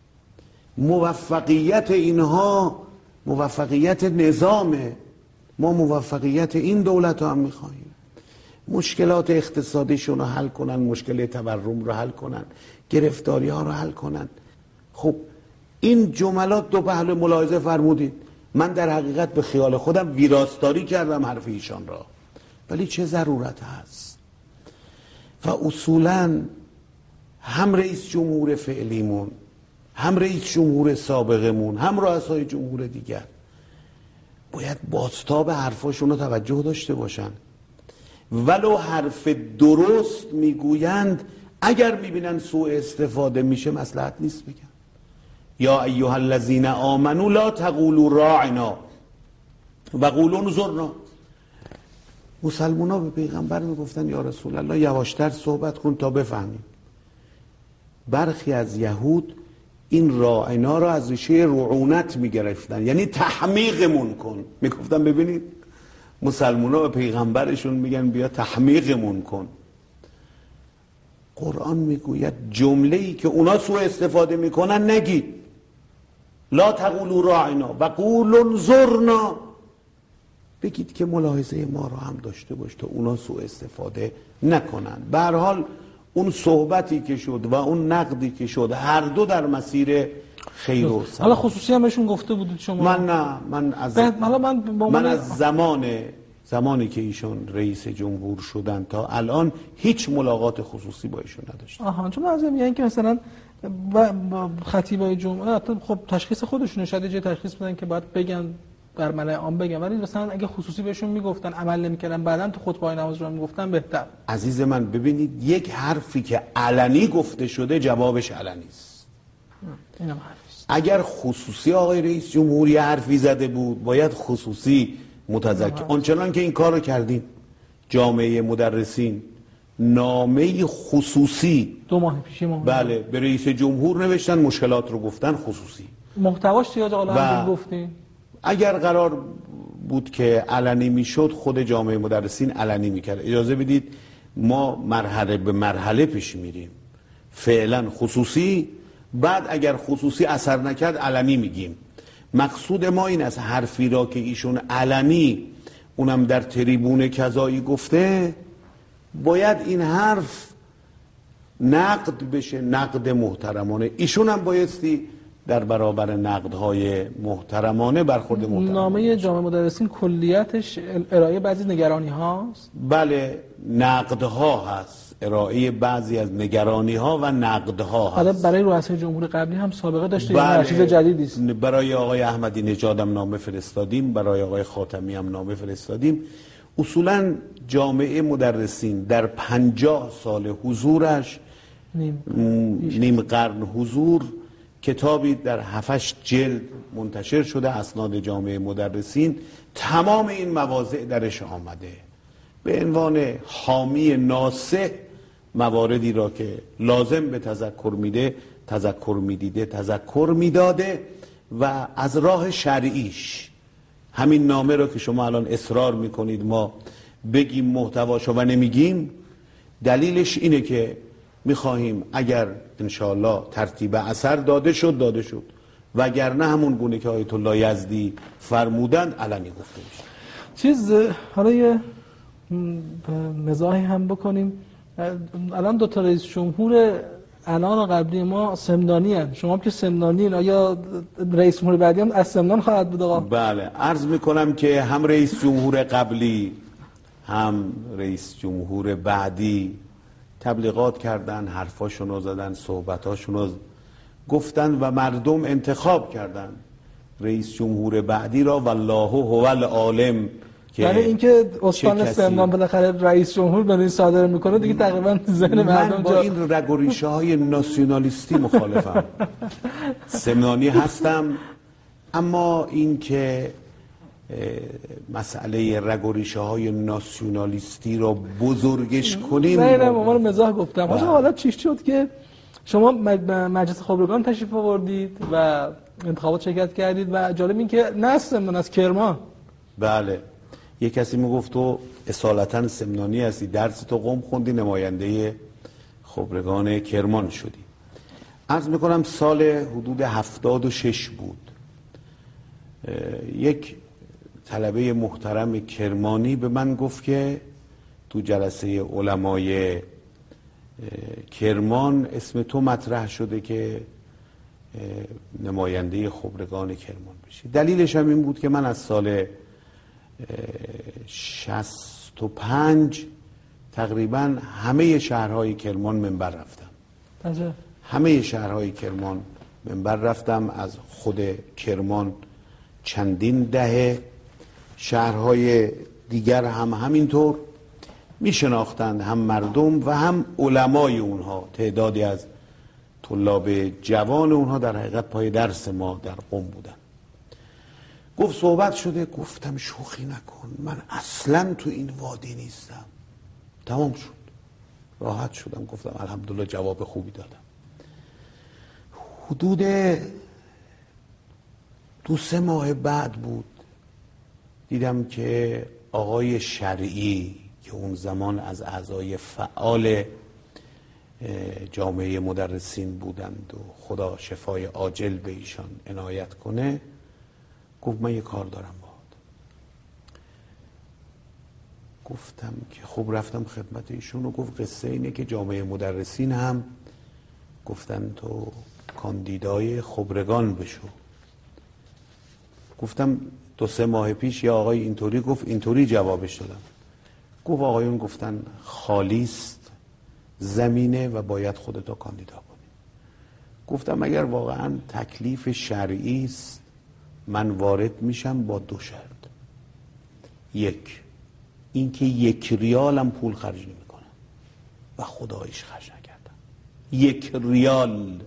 موفقیت اینها موفقیت نظامه، ما موفقیت این دولت هم میخواهیم. مشکلات اقتصادیشون رو حل کنن، مشکل تورم رو حل کنن، گرفتاری ها رو حل کنن. خب این جملات دو پهلو ملاحظه فرمودید. من در حقیقت به خیال خودم ویراستاری کردم حرف ایشان را، ولی چه ضرورت هست؟ و اصولا هم رئیس جمهور فعلیمون، هم رئیس جمهور سابقمون، هم رؤسای جمهور دیگر باید بازتاب حرفاشون رو توجه داشته باشن. ولو حرف درست میگویند، اگر میبینن سوء استفاده میشه مصلحت نیست بگن. یا ایها الذین آمنوا لا تقولوا راعنا و قولوا انظرنا. مسلمونا به پیغمبر میگفتن یا رسول الله یواشتر صحبت کن تا بفهمیم. برخی از یهود این راعنا را از ریشه رعونت میگرفتن، یعنی تحمیقمون کن. میگفتن ببینید مسلمونا به پیغمبرشون میگن بیا تحمیقمون کن. قرآن میگوید جمله‌ای که اونا سوء استفاده میکنن نگید. لا تقولوا راعنا و قولوا انظرنا. بگید که ملاحظه ما رو هم داشته باش تا اونا سوء استفاده نکنن. به هر حال اون صحبتی که شد و اون نقدی که شد هر دو در مسیر خیر و صلاح. حالا خصوصی هم بهشون گفته بودید شما؟ من از زمانی که ایشون رئیس جمهور شدن تا الان هیچ ملاقات خصوصی با ایشون نداشتم. آها، چون بعضی میگن که مثلا خطیبای جمعه خب تشخیص خودشونه، شاید یه تشخیص بدن که باید بگن در ملأ عام بگن، ولی مثلا اگه خصوصی بهشون میگفتن عمل نمیکردن بعدن تو خطبه نماز رو میگفتن بهتر. عزیز من ببینید یک حرفی که علنی گفته شده جوابش علنی است. اینم حرفیست. اگر خصوصی آقای رئیس جمهوری حرفی زده بود باید خصوصی متذکر. آنچنان که این کار رو کردیم جامعه مدرسین نامه خصوصی 2 ماه پیش بله به رئیس جمهور نوشتن، مشکلات رو گفتن خصوصی. محتواش چیه حالا گفتین؟ اگر قرار بود که علنی میشد خود جامعه مدرسین علنی میکرد. اجازه بدید ما مرحله به مرحله پیش میریم. فعلا خصوصی، بعد اگر خصوصی اثر نکرد علنی میگیم. مقصود ما این است حرفی را که ایشون علنی اونم در تریبون کذایی گفته باید این حرف نقد بشه، نقد محترمانه. ایشون هم بایستی در برابر نقدهای محترمانه برخورد محترمانه. نامه جامعه مدرسین کلیتش ارائه بعضی نگرانی هاست؟ بله، نقدها هست، ارائه بعضی از نگرانی ها و نقدها هست. حالا برای رؤسای جمهور قبلی هم سابقه داشته یا چیز جدیدی است؟ برای آقای احمدی نژاد هم نامه فرستادیم، برای آقای خاتمی هم نامه فرستادیم. اصولا جامعه مدرسین در 50 سال حضورش، نیم قرن حضور، کتابی در 7-8 جلد منتشر شده، اسناد جامعه مدرسین، تمام این مواضع درش آمده. به عنوان حامی ناصح مواردی را که لازم به تذکر میده تذکر میدیده، تذکر میداده و از راه شرعیش همین نامه را که شما الان اصرار میکنید ما بگیم محتواشو و نمیگیم، دلیلش اینه که میخواهیم اگر انشاءالله ترتیب اثر داده شد وگرنه همون گونه که آیت الله یزدی فرمودند علنی گفته میشه. حالا یه مزاحی هم بکنیم. الان دو تا رئیس جمهور الان و قبلی ما سمنانی هستند. شما هم که سمنانین، آیا رئیس جمهور بعدی هم از سمنان خواهد بود آقا؟ بله، عرض میکنم که هم رئیس جمهور قبلی هم رئیس جمهور بعدی تبلیغات کردن، حرفاشونو زدن، صحبتاشونو گفتن و مردم انتخاب کردن رئیس جمهور بعدی را والله هو العالم. یعنی اینکه استان سمنان بالاخره رئیس جمهور بنویس صادر میکنه دیگه تقریبا ذهن مردم من با این رگ و ریشه های ناسیونالیستی مخالفم. سمنانی هستم، اما این که مسئله رگ و ریشه های ناسیونالیستی را بزرگش کنیم. نه من مزاح گفتم. حالا چی شد که شما مجلس خبرگان تشریف آوردید و انتخابات شرکت کردید و جالب این که نه سمنان، از کرمان. بله، یک کسی میگفت تو اصالتا سمنانی هستی، درس تو قم خوندی، نماینده خبرگان کرمان شدی. عرض میکنم سال حدود 76 بود. یک طلبه محترم کرمانی به من گفت که تو جلسه علمای کرمان اسم تو مطرح شده که نماینده خبرگان کرمان بشی. دلیلش هم این بود که من از سال 65 تقریبا همه شهرهای کرمان منبر رفتم. همه شهرهای کرمان منبر رفتم، از خود کرمان چندین دهه. شهرهای دیگر هم همینطور می شناختند، هم مردم و هم علمای اونها. تعدادی از طلاب جوان اونها در حقیقت پای درس ما در قم بودن. گفت صحبت شده. گفتم شوخی نکن، من اصلا تو این وادی نیستم. تمام شد، راحت شدم، گفتم الحمدلله جواب خوبی دادم. حدود 2-3 ماه بعد بود دیدم که آقای شرعی که اون زمان از اعضای فعال جامعه مدرسین بودند و خدا شفای عاجل به ایشان عنایت کنه، گفت من یه کار دارم باهات. گفتم که خب رفتم خدمت ایشون و گفت قصه اینه که جامعه مدرسین هم گفتن تو کاندیدای خبرگان بشو. گفتم 2-3 ماه پیش یا آقای اینطوری گفت، اینطوری جوابش دادم. گفت آقایون گفتن خالیست زمینه و باید خودتو کاندیدا کنی. گفتم اگر واقعا تکلیف شرعی است من وارد میشم با 2 شرط. یک، اینکه 1 ریالم پول خرج نمیکنم و خداییش خرج نکردم. 1 ریال.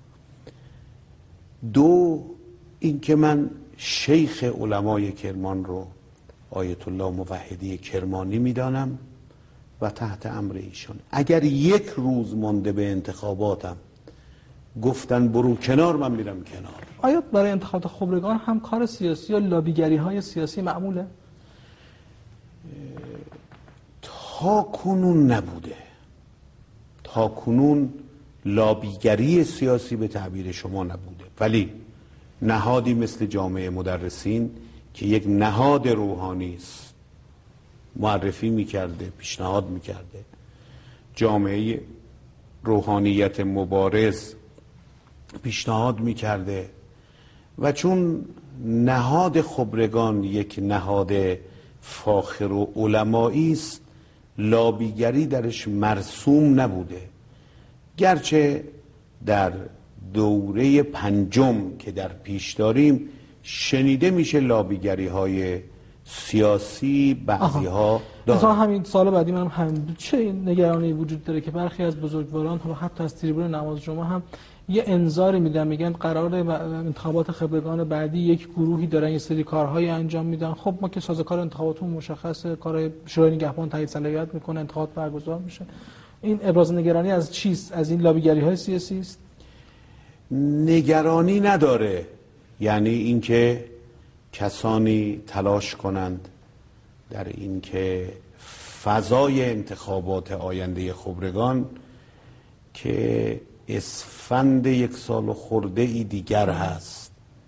2، اینکه من شیخ علمای کرمان رو آیت الله موحدی کرمانی میدانم و تحت امر ایشان. اگر 1 روز مانده به انتخاباتم گفتن برو کنار، من میرم کنار. آیا برای انتخابات خبرگان هم کار سیاسی یا لابیگری های سیاسی معموله؟ تا کنون نبوده. تا کنون لابیگری سیاسی به تعبیر شما نبوده، ولی نهادی مثل جامعه مدرسین که یک نهاد روحانی است معرفی میکرده، پیشنهاد میکرده، جامعه روحانیت مبارز پیشنهاد میکرده و چون نهاد خبرگان یک نهاد فاخر و علمایی است لابیگری درش مرسوم نبوده. گرچه در دوره 5 که در پیش داریم شنیده میشه لابیگری های سیاسی بعضی ها داره. مثلا همین سال بعدی من هم چه نگرانی وجود داره که برخی از بزرگواران و حتی از تریبون نماز جمعه هم یه انذاری میدن، میگن قرار انتخابات خبرگان بعدی یک گروهی دارن یه سری کارهای انجام میدن. خب ما که سازوکار انتخاباتون مشخصه، کار شورای نگهبان تایید صلاحیت میکنه، انتخابات برگزار میشه. این ابراز نگرانی از چیست؟ از این لابیگری های سیاسی است؟ نگرانی نداره، یعنی اینکه کسانی تلاش کنند در اینکه فضای انتخابات آینده خبرگان که اسفند 1 سال خورده ای دیگر هست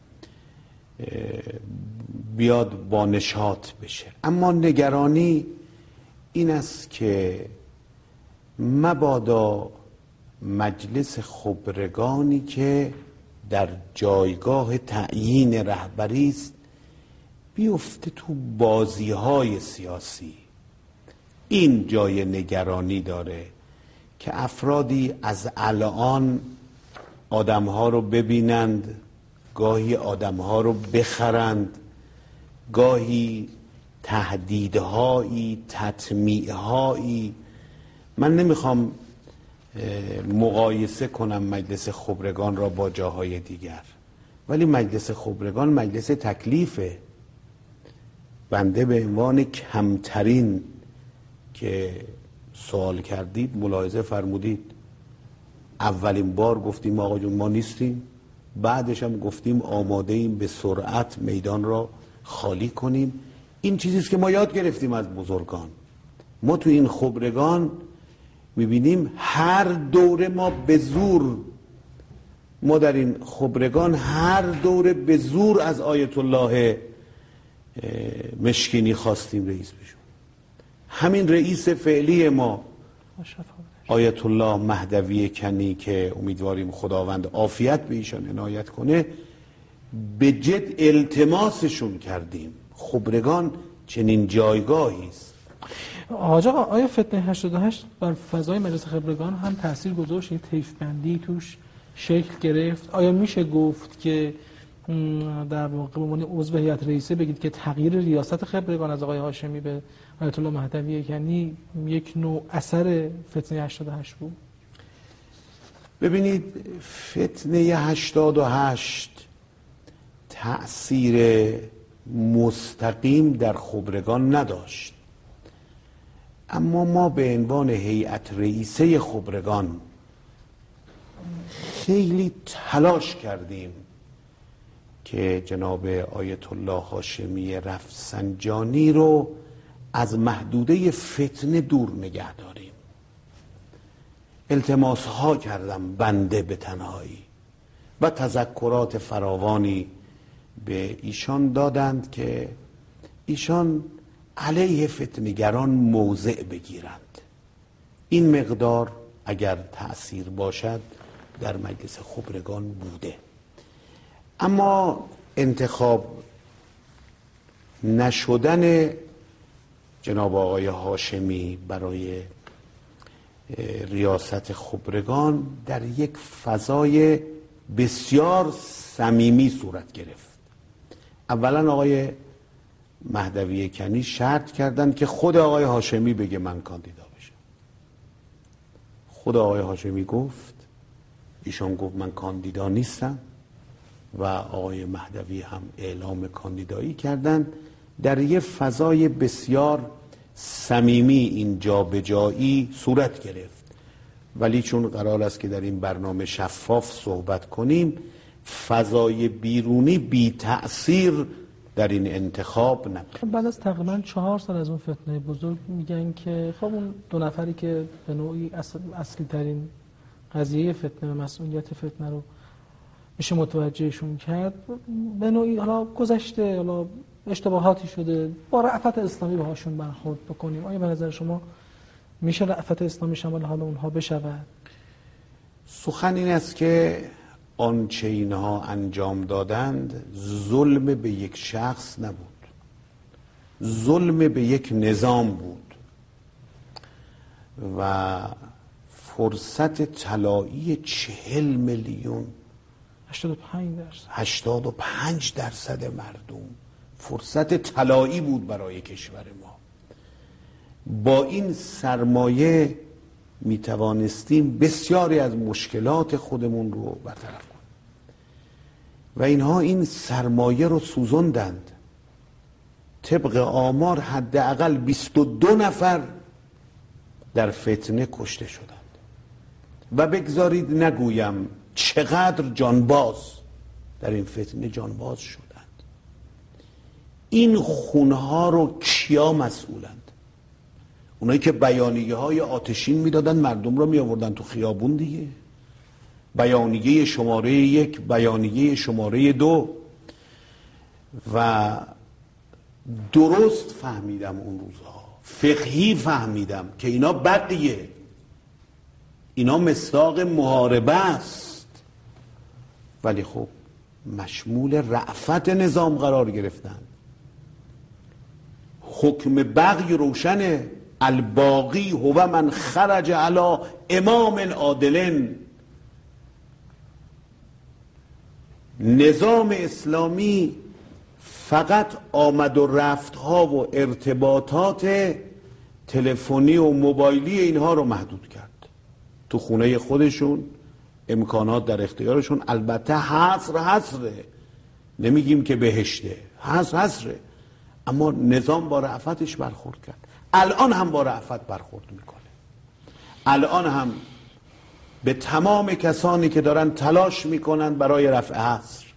بیاد با نشاط بشه. اما نگرانی این است که مبادا مجلس خبرگانی که در جایگاه تعیین رهبری است بیفته تو بازی‌های سیاسی. این جای نگرانی داره که افرادی از الان آدم‌ها رو ببینند، گاهی آدم‌ها رو بخرند، گاهی تهدیدهایی، تطمیعهایی. من نمیخوام مقایسه کنم مجلس خبرگان را با جاهای دیگر، ولی مجلس خبرگان مجلس تکلیفه. بنده به عنوان کمترین که سوال کردید ملاحظه فرمودید، اولین بار گفتیم آقا جون ما نیستیم، بعدش هم گفتیم آماده ایم به سرعت میدان را خالی کنیم. این چیزیست که ما یاد گرفتیم از بزرگان. ما تو این خبرگان میبینیم هر دوره ما به زور، ما در این خبرگان هر دوره به زور از آیت الله مشکینی خواستیم رئیس بشون. همین رئیس فعلی ما آیت الله مهدوی کنی که امیدواریم خداوند عافیت به ایشان عنایت کنه، به جد التماسشون کردیم. خبرگان چنین جایگاهی است. حاج آقا، آیا فتنه 88 بر فضای مجلس خبرگان هم تاثیر گذاشت؟ این طیف بندی توش شکل گرفت؟ آیا میشه گفت که در واقع به عنوان عضو هیئت رئیسه بگید که تغییر ریاست خبرگان از آقای هاشمی به آیت الله مهدوی کنی یک نوع اثر فتنه 88 بود؟ ببینید، فتنه 88 تأثیر مستقیم در خبرگان نداشت، اما ما به عنوان هیئت رئیسه خبرگان خیلی تلاش کردیم که جناب آیت الله هاشمی رفسنجانی رو از محدوده فتنه دور نگه داریم. التماس ها کردم بنده به تنهایی و تذکرات فراوانی به ایشان دادند که ایشان علیه فتنگران موضع بگیرند. این مقدار اگر تأثیر باشد در مجلس خبرگان بوده. اما انتخاب نشدن جناب آقای هاشمی برای ریاست خبرگان در یک فضای بسیار صمیمی صورت گرفت. اولا آقای مهدوی کنی شرط کردند که خود آقای هاشمی بگه من کاندیدا بشم. خود آقای هاشمی گفت، ایشان گفت من کاندیدا نیستم و آقای مهدوی هم اعلام کاندیدایی کردند. در یه فضای بسیار صمیمی این جابجایی صورت گرفت. ولی چون قرار است که در این برنامه شفاف صحبت کنیم، فضای بیرونی بی تأثیر در این انتخاب نبود. بعد از تقریبا 4 سال از اون فتنه بزرگ میگن که خب اون 2 نفری که به نوعی اصلی ترین قضیه فتنه و مسئولیت فتنه رو میشه متوجهشون کرد، به نوعی حالا گذشته، حالا اشتباهاتی شده، با رأفت اسلامی باهاشون برخورد بکنیم. آیا به نظر شما میشه رأفت اسلامی شامل حال اونها بشود؟ سخن این است که آنچه اینها انجام دادند ظلم به یک شخص نبود، ظلم به یک نظام بود و فرصت طلایی 40 میلیون 85% مردم فرصت طلایی بود برای کشور ما. با این سرمایه می توانستیم بسیاری از مشکلات خودمون رو برطرف کنیم و اینها این سرمایه رو سوزوندند. طبق آمار حداقل 22 نفر در فتنه کشته شدند و بگذارید نگویم چقدر جانباز در این فتنه جانباز شدند. این خونها رو کیا مسئولند؟ اونایی که بیانیه های آتشین میدادن مردم رو می آوردن تو خیابون دیگه. بیانیه شماره 1، بیانیه شماره 2، و درست فهمیدم اون روزها، فقهی فهمیدم که اینا بدیه، اینا مصداق محاربه است، ولی خب مشمول رأفت نظام قرار گرفتن. حکم بغی روشنه، الباقی هو من خرج علی امام عادل. نظام اسلامی فقط آمد و رفت ها و ارتباطات تلفنی و موبایلی اینها رو محدود کرد. تو خونه خودشون امکانات در اختیارشون، البته حصره، نمیگیم که بهشته، حصره، اما نظام با رأفتش برخورد کرد. الان هم با رأفت برخورد میکنه. الان هم به تمام کسانی که دارن تلاش میکنن برای رفع حصر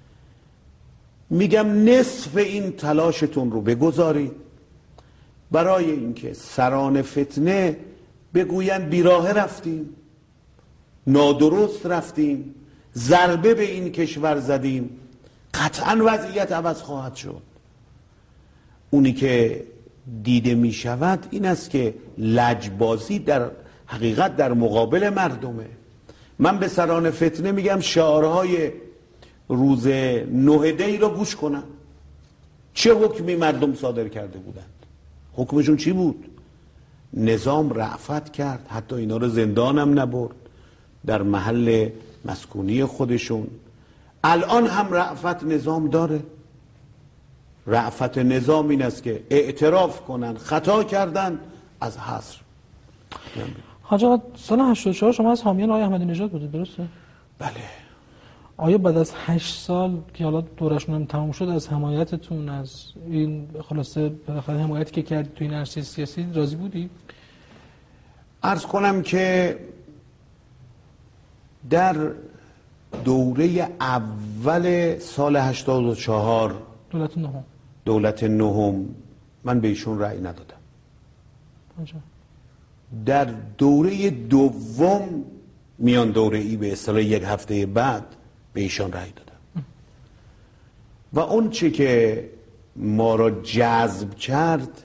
میگم نصف این تلاشتون رو بگذارید برای اینکه سران فتنه بگوین بیراه رفتیم، نادرست رفتیم، ضربه به این کشور زدیم. قطعا وضعیت عوض خواهد شد. اونی که دیده می شود این است که لجبازی در حقیقت در مقابل مردمه. من به سران فتنه میگم شعارهای روز 9 دی رو گوش کنن. چه حکمی مردم صادر کرده بودند؟ حکمشون چی بود؟ نظام رأفت کرد، حتی اینا رو زندان هم نبرد، در محل مسکونی خودشون. الان هم رأفت نظام داره. رأفت نظام این است که اعتراف کنن خطا کردن، از حصر. حاج آقا سال 84 شما از حامیان آقای احمدی نژاد بودید، درسته؟ بله. آیا بعد از 8 سال که حالا دورشون هم تموم شد از حمایتتون، از این خلاصه بالاخره حمایتی که کردید تو این عرصه سیاسی راضی بودی؟ عرض کنم که در دوره اول سال 84 دولت نهم من به ایشون رأی ندادم. در دوره دوم میان دوره ای به اصطلاح 1 هفته بعد به ایشان رأی دادم و اون چی که ما را جذب کرد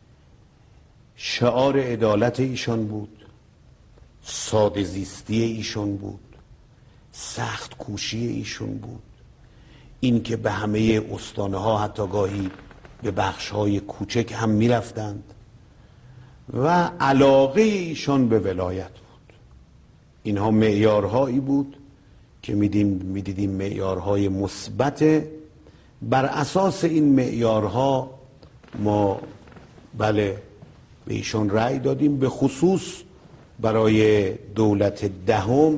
شعار عدالت ایشان بود، ساده زیستی ایشان بود، سخت کوشی ایشون بود، این که به همه استانه ها حتی گاهی به بخش های کوچک هم می رفتند و علاقه ایشان به ولایت بود. اینها معیارهایی بود که میدیدیم معیارهای مثبت. بر اساس این معیارها ما بله به ایشان رأی دادیم، به خصوص برای دولت دهم،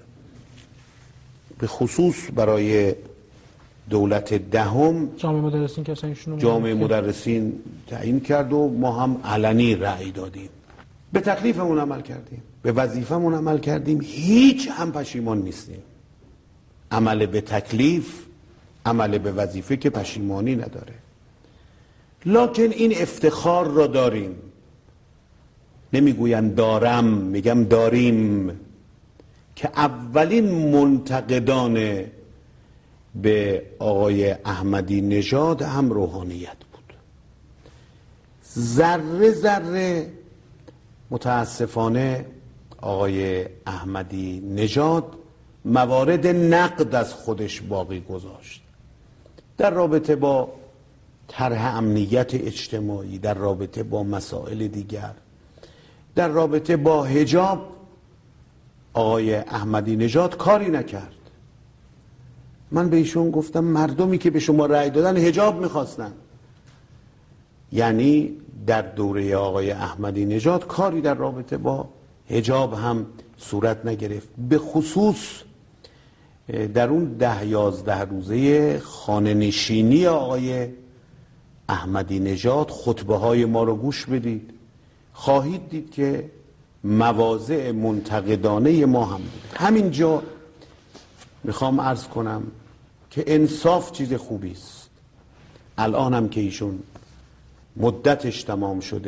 به خصوص برای دولت دهم جامعه مدرسین تعیین کرد و ما هم علنی رأی دادیم. به تکلیفمون عمل کردیم، به وظیفمون عمل کردیم، هیچ هم پشیمان نیستیم. عمل به تکلیف، عمل به وظیفه که پشیمانی نداره. لکن این افتخار را داریم، نمیگویم دارم، میگم داریم، که اولین منتقدان به آقای احمدی نژاد هم روحانیت بود. ذره ذره متاسفانه آقای احمدی نژاد موارد نقد از خودش باقی گذاشت در رابطه با طرح امنیت اجتماعی، در رابطه با مسائل دیگر، در رابطه با حجاب. آقای احمدی نژاد کاری نکرد. من به ایشون گفتم مردمی که به شما رأی دادن حجاب میخواستن. یعنی در دوره آقای احمدی نژاد کاری در رابطه با حجاب هم صورت نگرفت. به خصوص در اون 10-11 روزه خانه نشینی آقای احمدی نژاد خطبه های ما رو گوش بدید، خواهید دید که مواضع منتقدانه ما هم بود. همینجا میخوام عرض کنم که انصاف چیز خوبی است. الان هم که ایشون مدتش تمام شده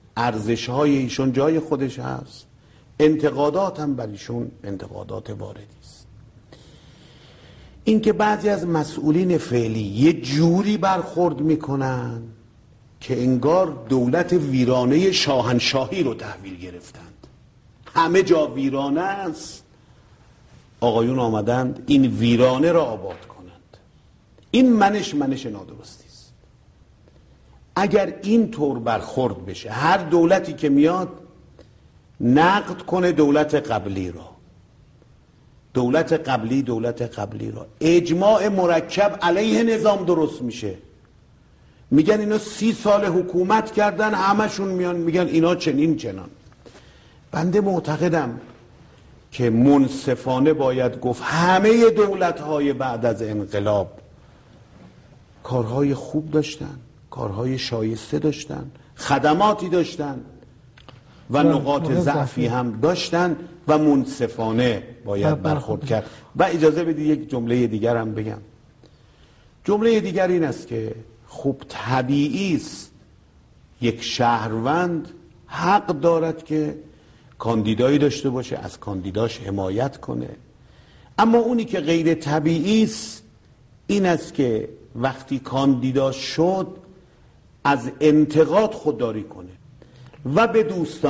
ارزش‌های ایشون جای خودش هست، انتقادات هم بر ایشون انتقادات واردی است. این که بعضی از مسئولین فعلی یه جوری برخورد میکنن که انگار دولت ویرانه شاهنشاهی رو تحویل گرفتند، همه جا ویرانه است، آقایون آمدند این ویرانه را آباد کنند. این منش نادرستی است. اگر این طور برخورد بشه، هر دولتی که میاد نقد کنه دولت قبلی را، دولت قبلی را، اجماع مرکب علیه نظام درست میشه. میگن اینا 30 سال حکومت کردن، همشون میان میگن اینا چنین چنان. بنده معتقدم که منصفانه باید گفت همه دولت‌های بعد از انقلاب کارهای خوب داشتن، کارهای شایسته داشتن، خدماتی داشتن و نقاط ضعفی هم داشتن و منصفانه باید برخورد کرد. و اجازه بدید یک جمله دیگر هم بگم. جمله دیگر این است که خب طبیعی است یک شهروند حق دارد که کاندیدایی داشته باشه، از کاندیداش حمایت کنه، اما اونی که غیر طبیعی است این است که وقتی کاندیدا شد از انتقاد خودداری کنه و به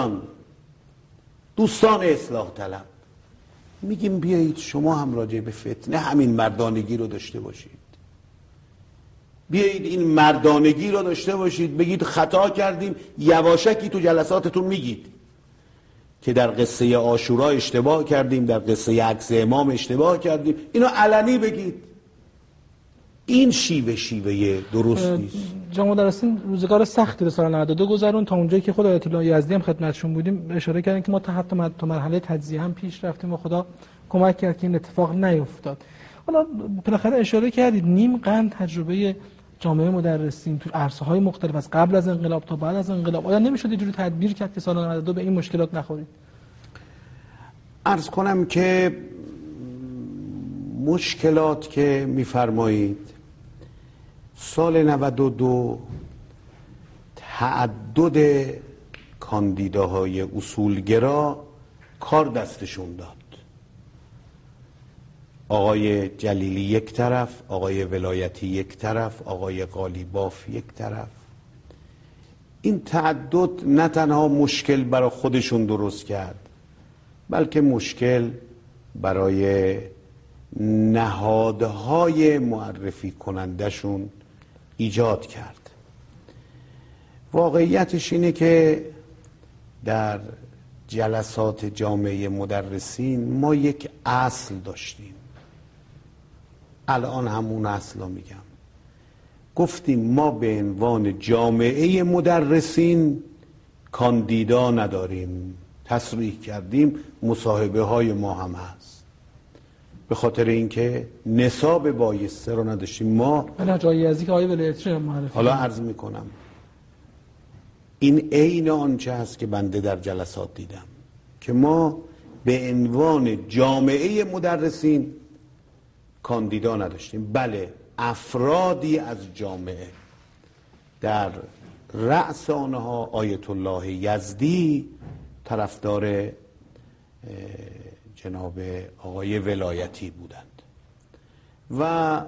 دوستان اصلاح طلب میگیم بیایید شما هم راجع به فتنه همین مردانگی رو داشته باشید، بیایید این مردانگی رو داشته باشید، بگید خطا کردیم، یواشکی تو جلساتتون میگید که در قصه عاشورا اشتباه کردیم، در قصه عکس امام اشتباه کردیم، اینو علنی بگید. این شیوه درست نیست. جناب مدرسین روزگار سختی رو سال 92 گذرون، تا اونجایی که خود آیت الله یزدی هم خدمتشون بودیم اشاره کردن که ما تا حتی مرحله تجزیه هم پیش رفتیم و خدا کمک کرد که این اتفاق نیفتاد. حالا بالاخره اشاره کردید نیم قرن تجربه جامعه مدرسین تو عرصه‌های مختلف از قبل از انقلاب تا بعد از انقلاب، آیا نمی‌شد یه جوری تدبیر کرد که سال 92 به این مشکلات نخورید؟ عرض کنم که مشکلات که می‌فرمایید سال 92 تعدد کاندیداهای اصولگرا کار دستشون داد. آقای جلیلی یک طرف، آقای ولایتی یک طرف، آقای قالیباف یک طرف. این تعدد نه تنها مشکل برای خودشون درست کرد، بلکه مشکل برای نهادهای معرفی کنندشون ایجاد کرد. واقعیتش اینه که در جلسات جامعه مدرسین ما یک اصل داشتیم، الان همون اصل رو میگم. گفتیم ما به عنوان جامعه مدرسین کاندیدا نداریم، تصریح کردیم، مصاحبه های ما هم هست، به خاطر اینکه نصاب بایسته رو نداشتیم. ما جای ازی که آقای ولایتی معرفی، حالا عرض میکنم این عین آنچه هست که بنده در جلسات دیدم که ما به عنوان جامعه مدرسین کاندیدا نداشتیم. بله، افرادی از جامعه، در رأس آنها آیت الله یزدی طرفدار جناب آقای ولایتی بودند و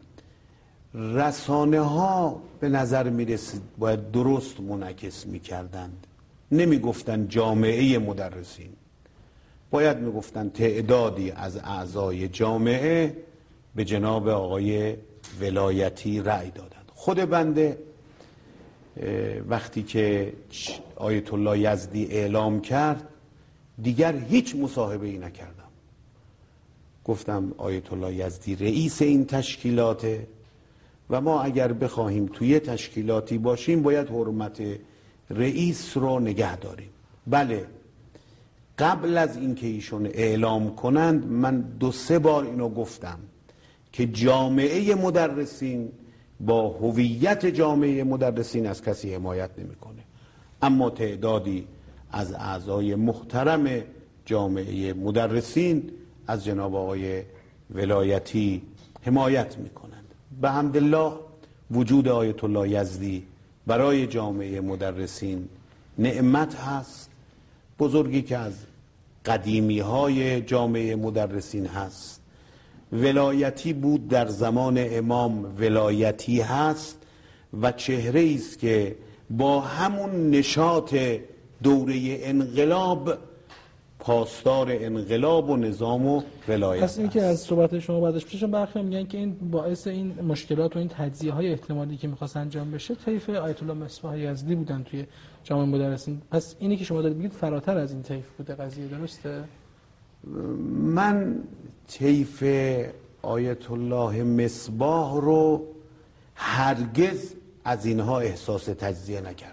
رسانه ها به نظر می رسید باید درست منعکس می کردند، نمی گفتند جامعه مدرسین، باید می گفتند تعدادی از اعضای جامعه به جناب آقای ولایتی رأی دادند. خود بنده وقتی که آیت الله یزدی اعلام کرد دیگر هیچ مصاحبه‌ای نکردم. گفتم آیت الله یزدی رئیس این تشکیلاته و ما اگر بخواهیم توی تشکیلاتی باشیم باید حرمت رئیس رو نگه داریم. بله، قبل از اینکه ایشون اعلام کنند من 2-3 بار اینو گفتم که جامعه مدرسین با هویت جامعه مدرسین از کسی حمایت نمیکنه، اما تعدادی از اعضای محترم جامعه مدرسین از جناب آقای ولایتی حمایت میکنند. به حمدالله وجود آیت الله یزدی برای جامعه مدرسین نعمت هست، بزرگی که از قدیمی های جامعه مدرسین هست، ولایتی بود در زمان امام، ولایتی هست و چهره است که با همون نشاط دوره انقلاب پاسدار انقلاب و نظام و ولایت پس این که از صحبت شما بعدش پیش برخی میگن که این باعث این مشکلات و این تجزیه‌های احتمالی که می‌خواست انجام بشه طیف آیت الله مصباح یزدی بودن توی جامعه مدرسین. پس اینی که شما دارید میگید فراتر از این طیف بوده قضیه، درسته؟ من طیف آیت الله مصباح رو هرگز از اینها احساس تجزیه نکردم.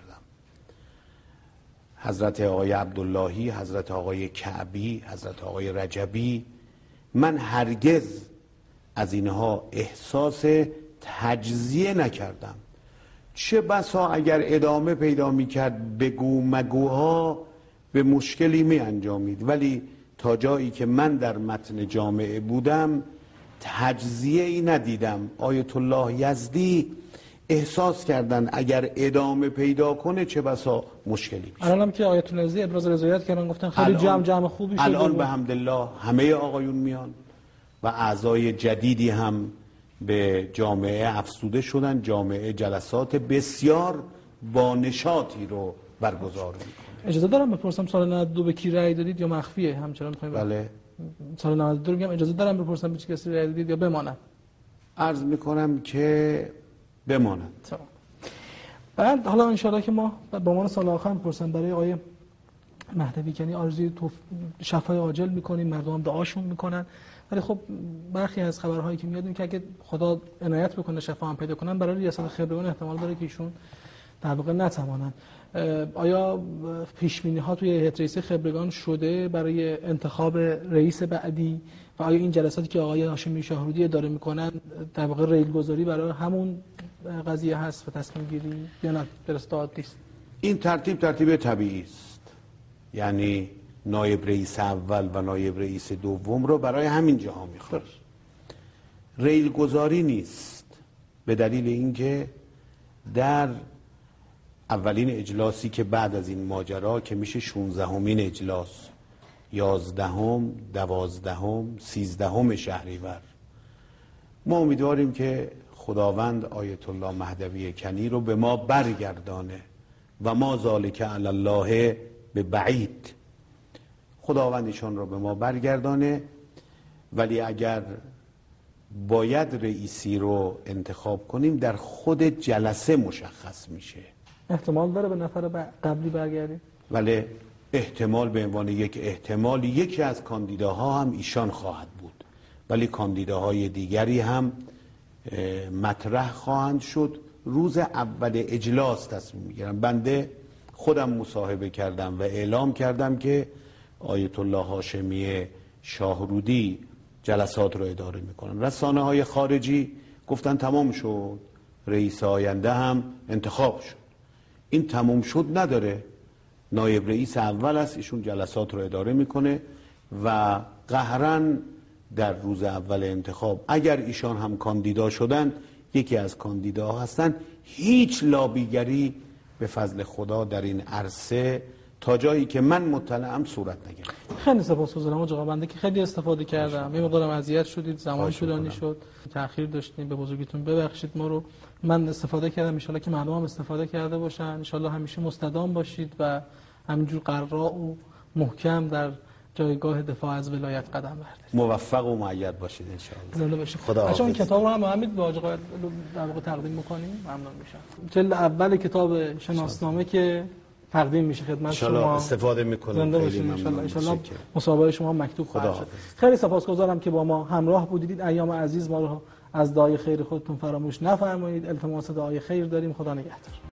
حضرت آقای عبداللهی، حضرت آقای کعبی، حضرت آقای رجبی، من هرگز از اینها احساس تجزیه نکردم. چه بسا اگر ادامه پیدا میکرد بگو مگوها به مشکلی می انجامید، ولی تا جایی که من در متن جامعه بودم تجزیه ای ندیدم. آیت الله یزدی احساس کردن اگر ادامه پیدا کنه چه بسا مشکلی میشه. الان هم که آیت الله یزدی ابراز رضایت کردن، گفتن خیلی جمع خوبی شده. الان به حمدالله همه آقایون میان و اعضای جدیدی هم به جامعه افزوده شدن. جامعه جلسات بسیار با نشاطی رو برگزار میکنه. اجازه دارم بپرسم سال 92 به کی رأی دادید یا مخفیه همچنان میخوایم؟ بله. سال 92 میگم اجازه دارم بپرسم به چه کسی رأی دادید یا بماند؟ عرض میکنم که بماند. بعد حالا ان شاءالله که ما به عنوان سال آخر میپرسم برای آقای مهدوی کنی آرزوی شفای عاجل میکنیم، مردم هم دعاشون میکنن، ولی خب برخی از خبرهایی که میاد این که اگه خدا عنایت بکنه شفا هم پیدا کنن برای ریاست خبرگان احتمال داره که ایشون در واقع نتوانن. آیا پیش بینی ها توی هیئت رئیسه خبرگان شده برای انتخاب رئیس بعدی و آیا این جلساتی که آقای هاشمی شاهرودی اداره میکنن در واقع ریل گذاری برای همون قضیه هست و تصمیم گیری یا نه درست عادی است؟ این ترتیب طبیعی است، یعنی نایب رئیس اول و نایب رئیس دوم رو برای همین جاها میخواد. ریل گذاری نیست، به دلیل اینکه در اولین اجلاسی که بعد از این ماجرا که میشه 16مین اجلاس، 11ام، 12ام، 13ام شهریور، ما امیدواریم که خداوند آیت الله مهدوی کنی رو به ما برگردانه و ما ذالک علی الله به بعید. خداوند ایشان رو به ما برگردانه، ولی اگر باید رئیسی رو انتخاب کنیم در خود جلسه مشخص میشه. احتمال داره به نفر قبلی برگردیم؟ ولی احتمال به عنوان یک احتمال یکی از کاندیداها هم ایشان خواهد بود، ولی کاندیداهای دیگری هم مطرح خواهند شد. روز اول اجلاس تصمیم میگیرم. بنده خودم مصاحبه کردم و اعلام کردم که آیت الله هاشمی شاهرودی جلسات رو اداره میکنن. رسانه های خارجی گفتن تمام شد، رئیس آینده هم انتخاب شد. این تمام شد نداره، نایب رئیس اول است، ایشون جلسات رو اداره میکنه و قهرن در روز اول انتخاب اگر ایشان هم کاندیدا شدن، یکی از کاندیداها هستن، هیچ لابیگری به فضل خدا در این عرصه تا جایی که من مطلعم صورت نگرفت. خیلی سپاسگزارم آقا بنده که خیلی استفاده کردم. یه مقدارم اذیت شدید، زمان طولانی شد، تأخیر داشتیم، به بزرگیتون ببخشید ما رو. من استفاده کردم، ان شاءالله که مردم هم استفاده کرده باشن. ان شاءالله همیشه مستدام باشید و همینجور قرا و محکم در جایگاه دفاع از ولایت قدم بردارید. موفق و مؤید باشید ان شاء الله. زنده باشید. خدا حافظ. این کتاب رو هم محمد به آقا در واقع تقدیم می‌کنیم، ممنون میشم. جلد اول کتاب شناسنامه که تقدیم میشه خدمت شما، استفاده میکنیم. خیلی ممنون. ان شاء الله مصاحبه شما مکتوب خواهد شد. خیلی سپاسگزارم که با ما همراه بودید. ایام عزیز ما رو از دعای خیر خودتون فراموش نفرمایید. التماس دعای خیر داریم. خدا نگهدار.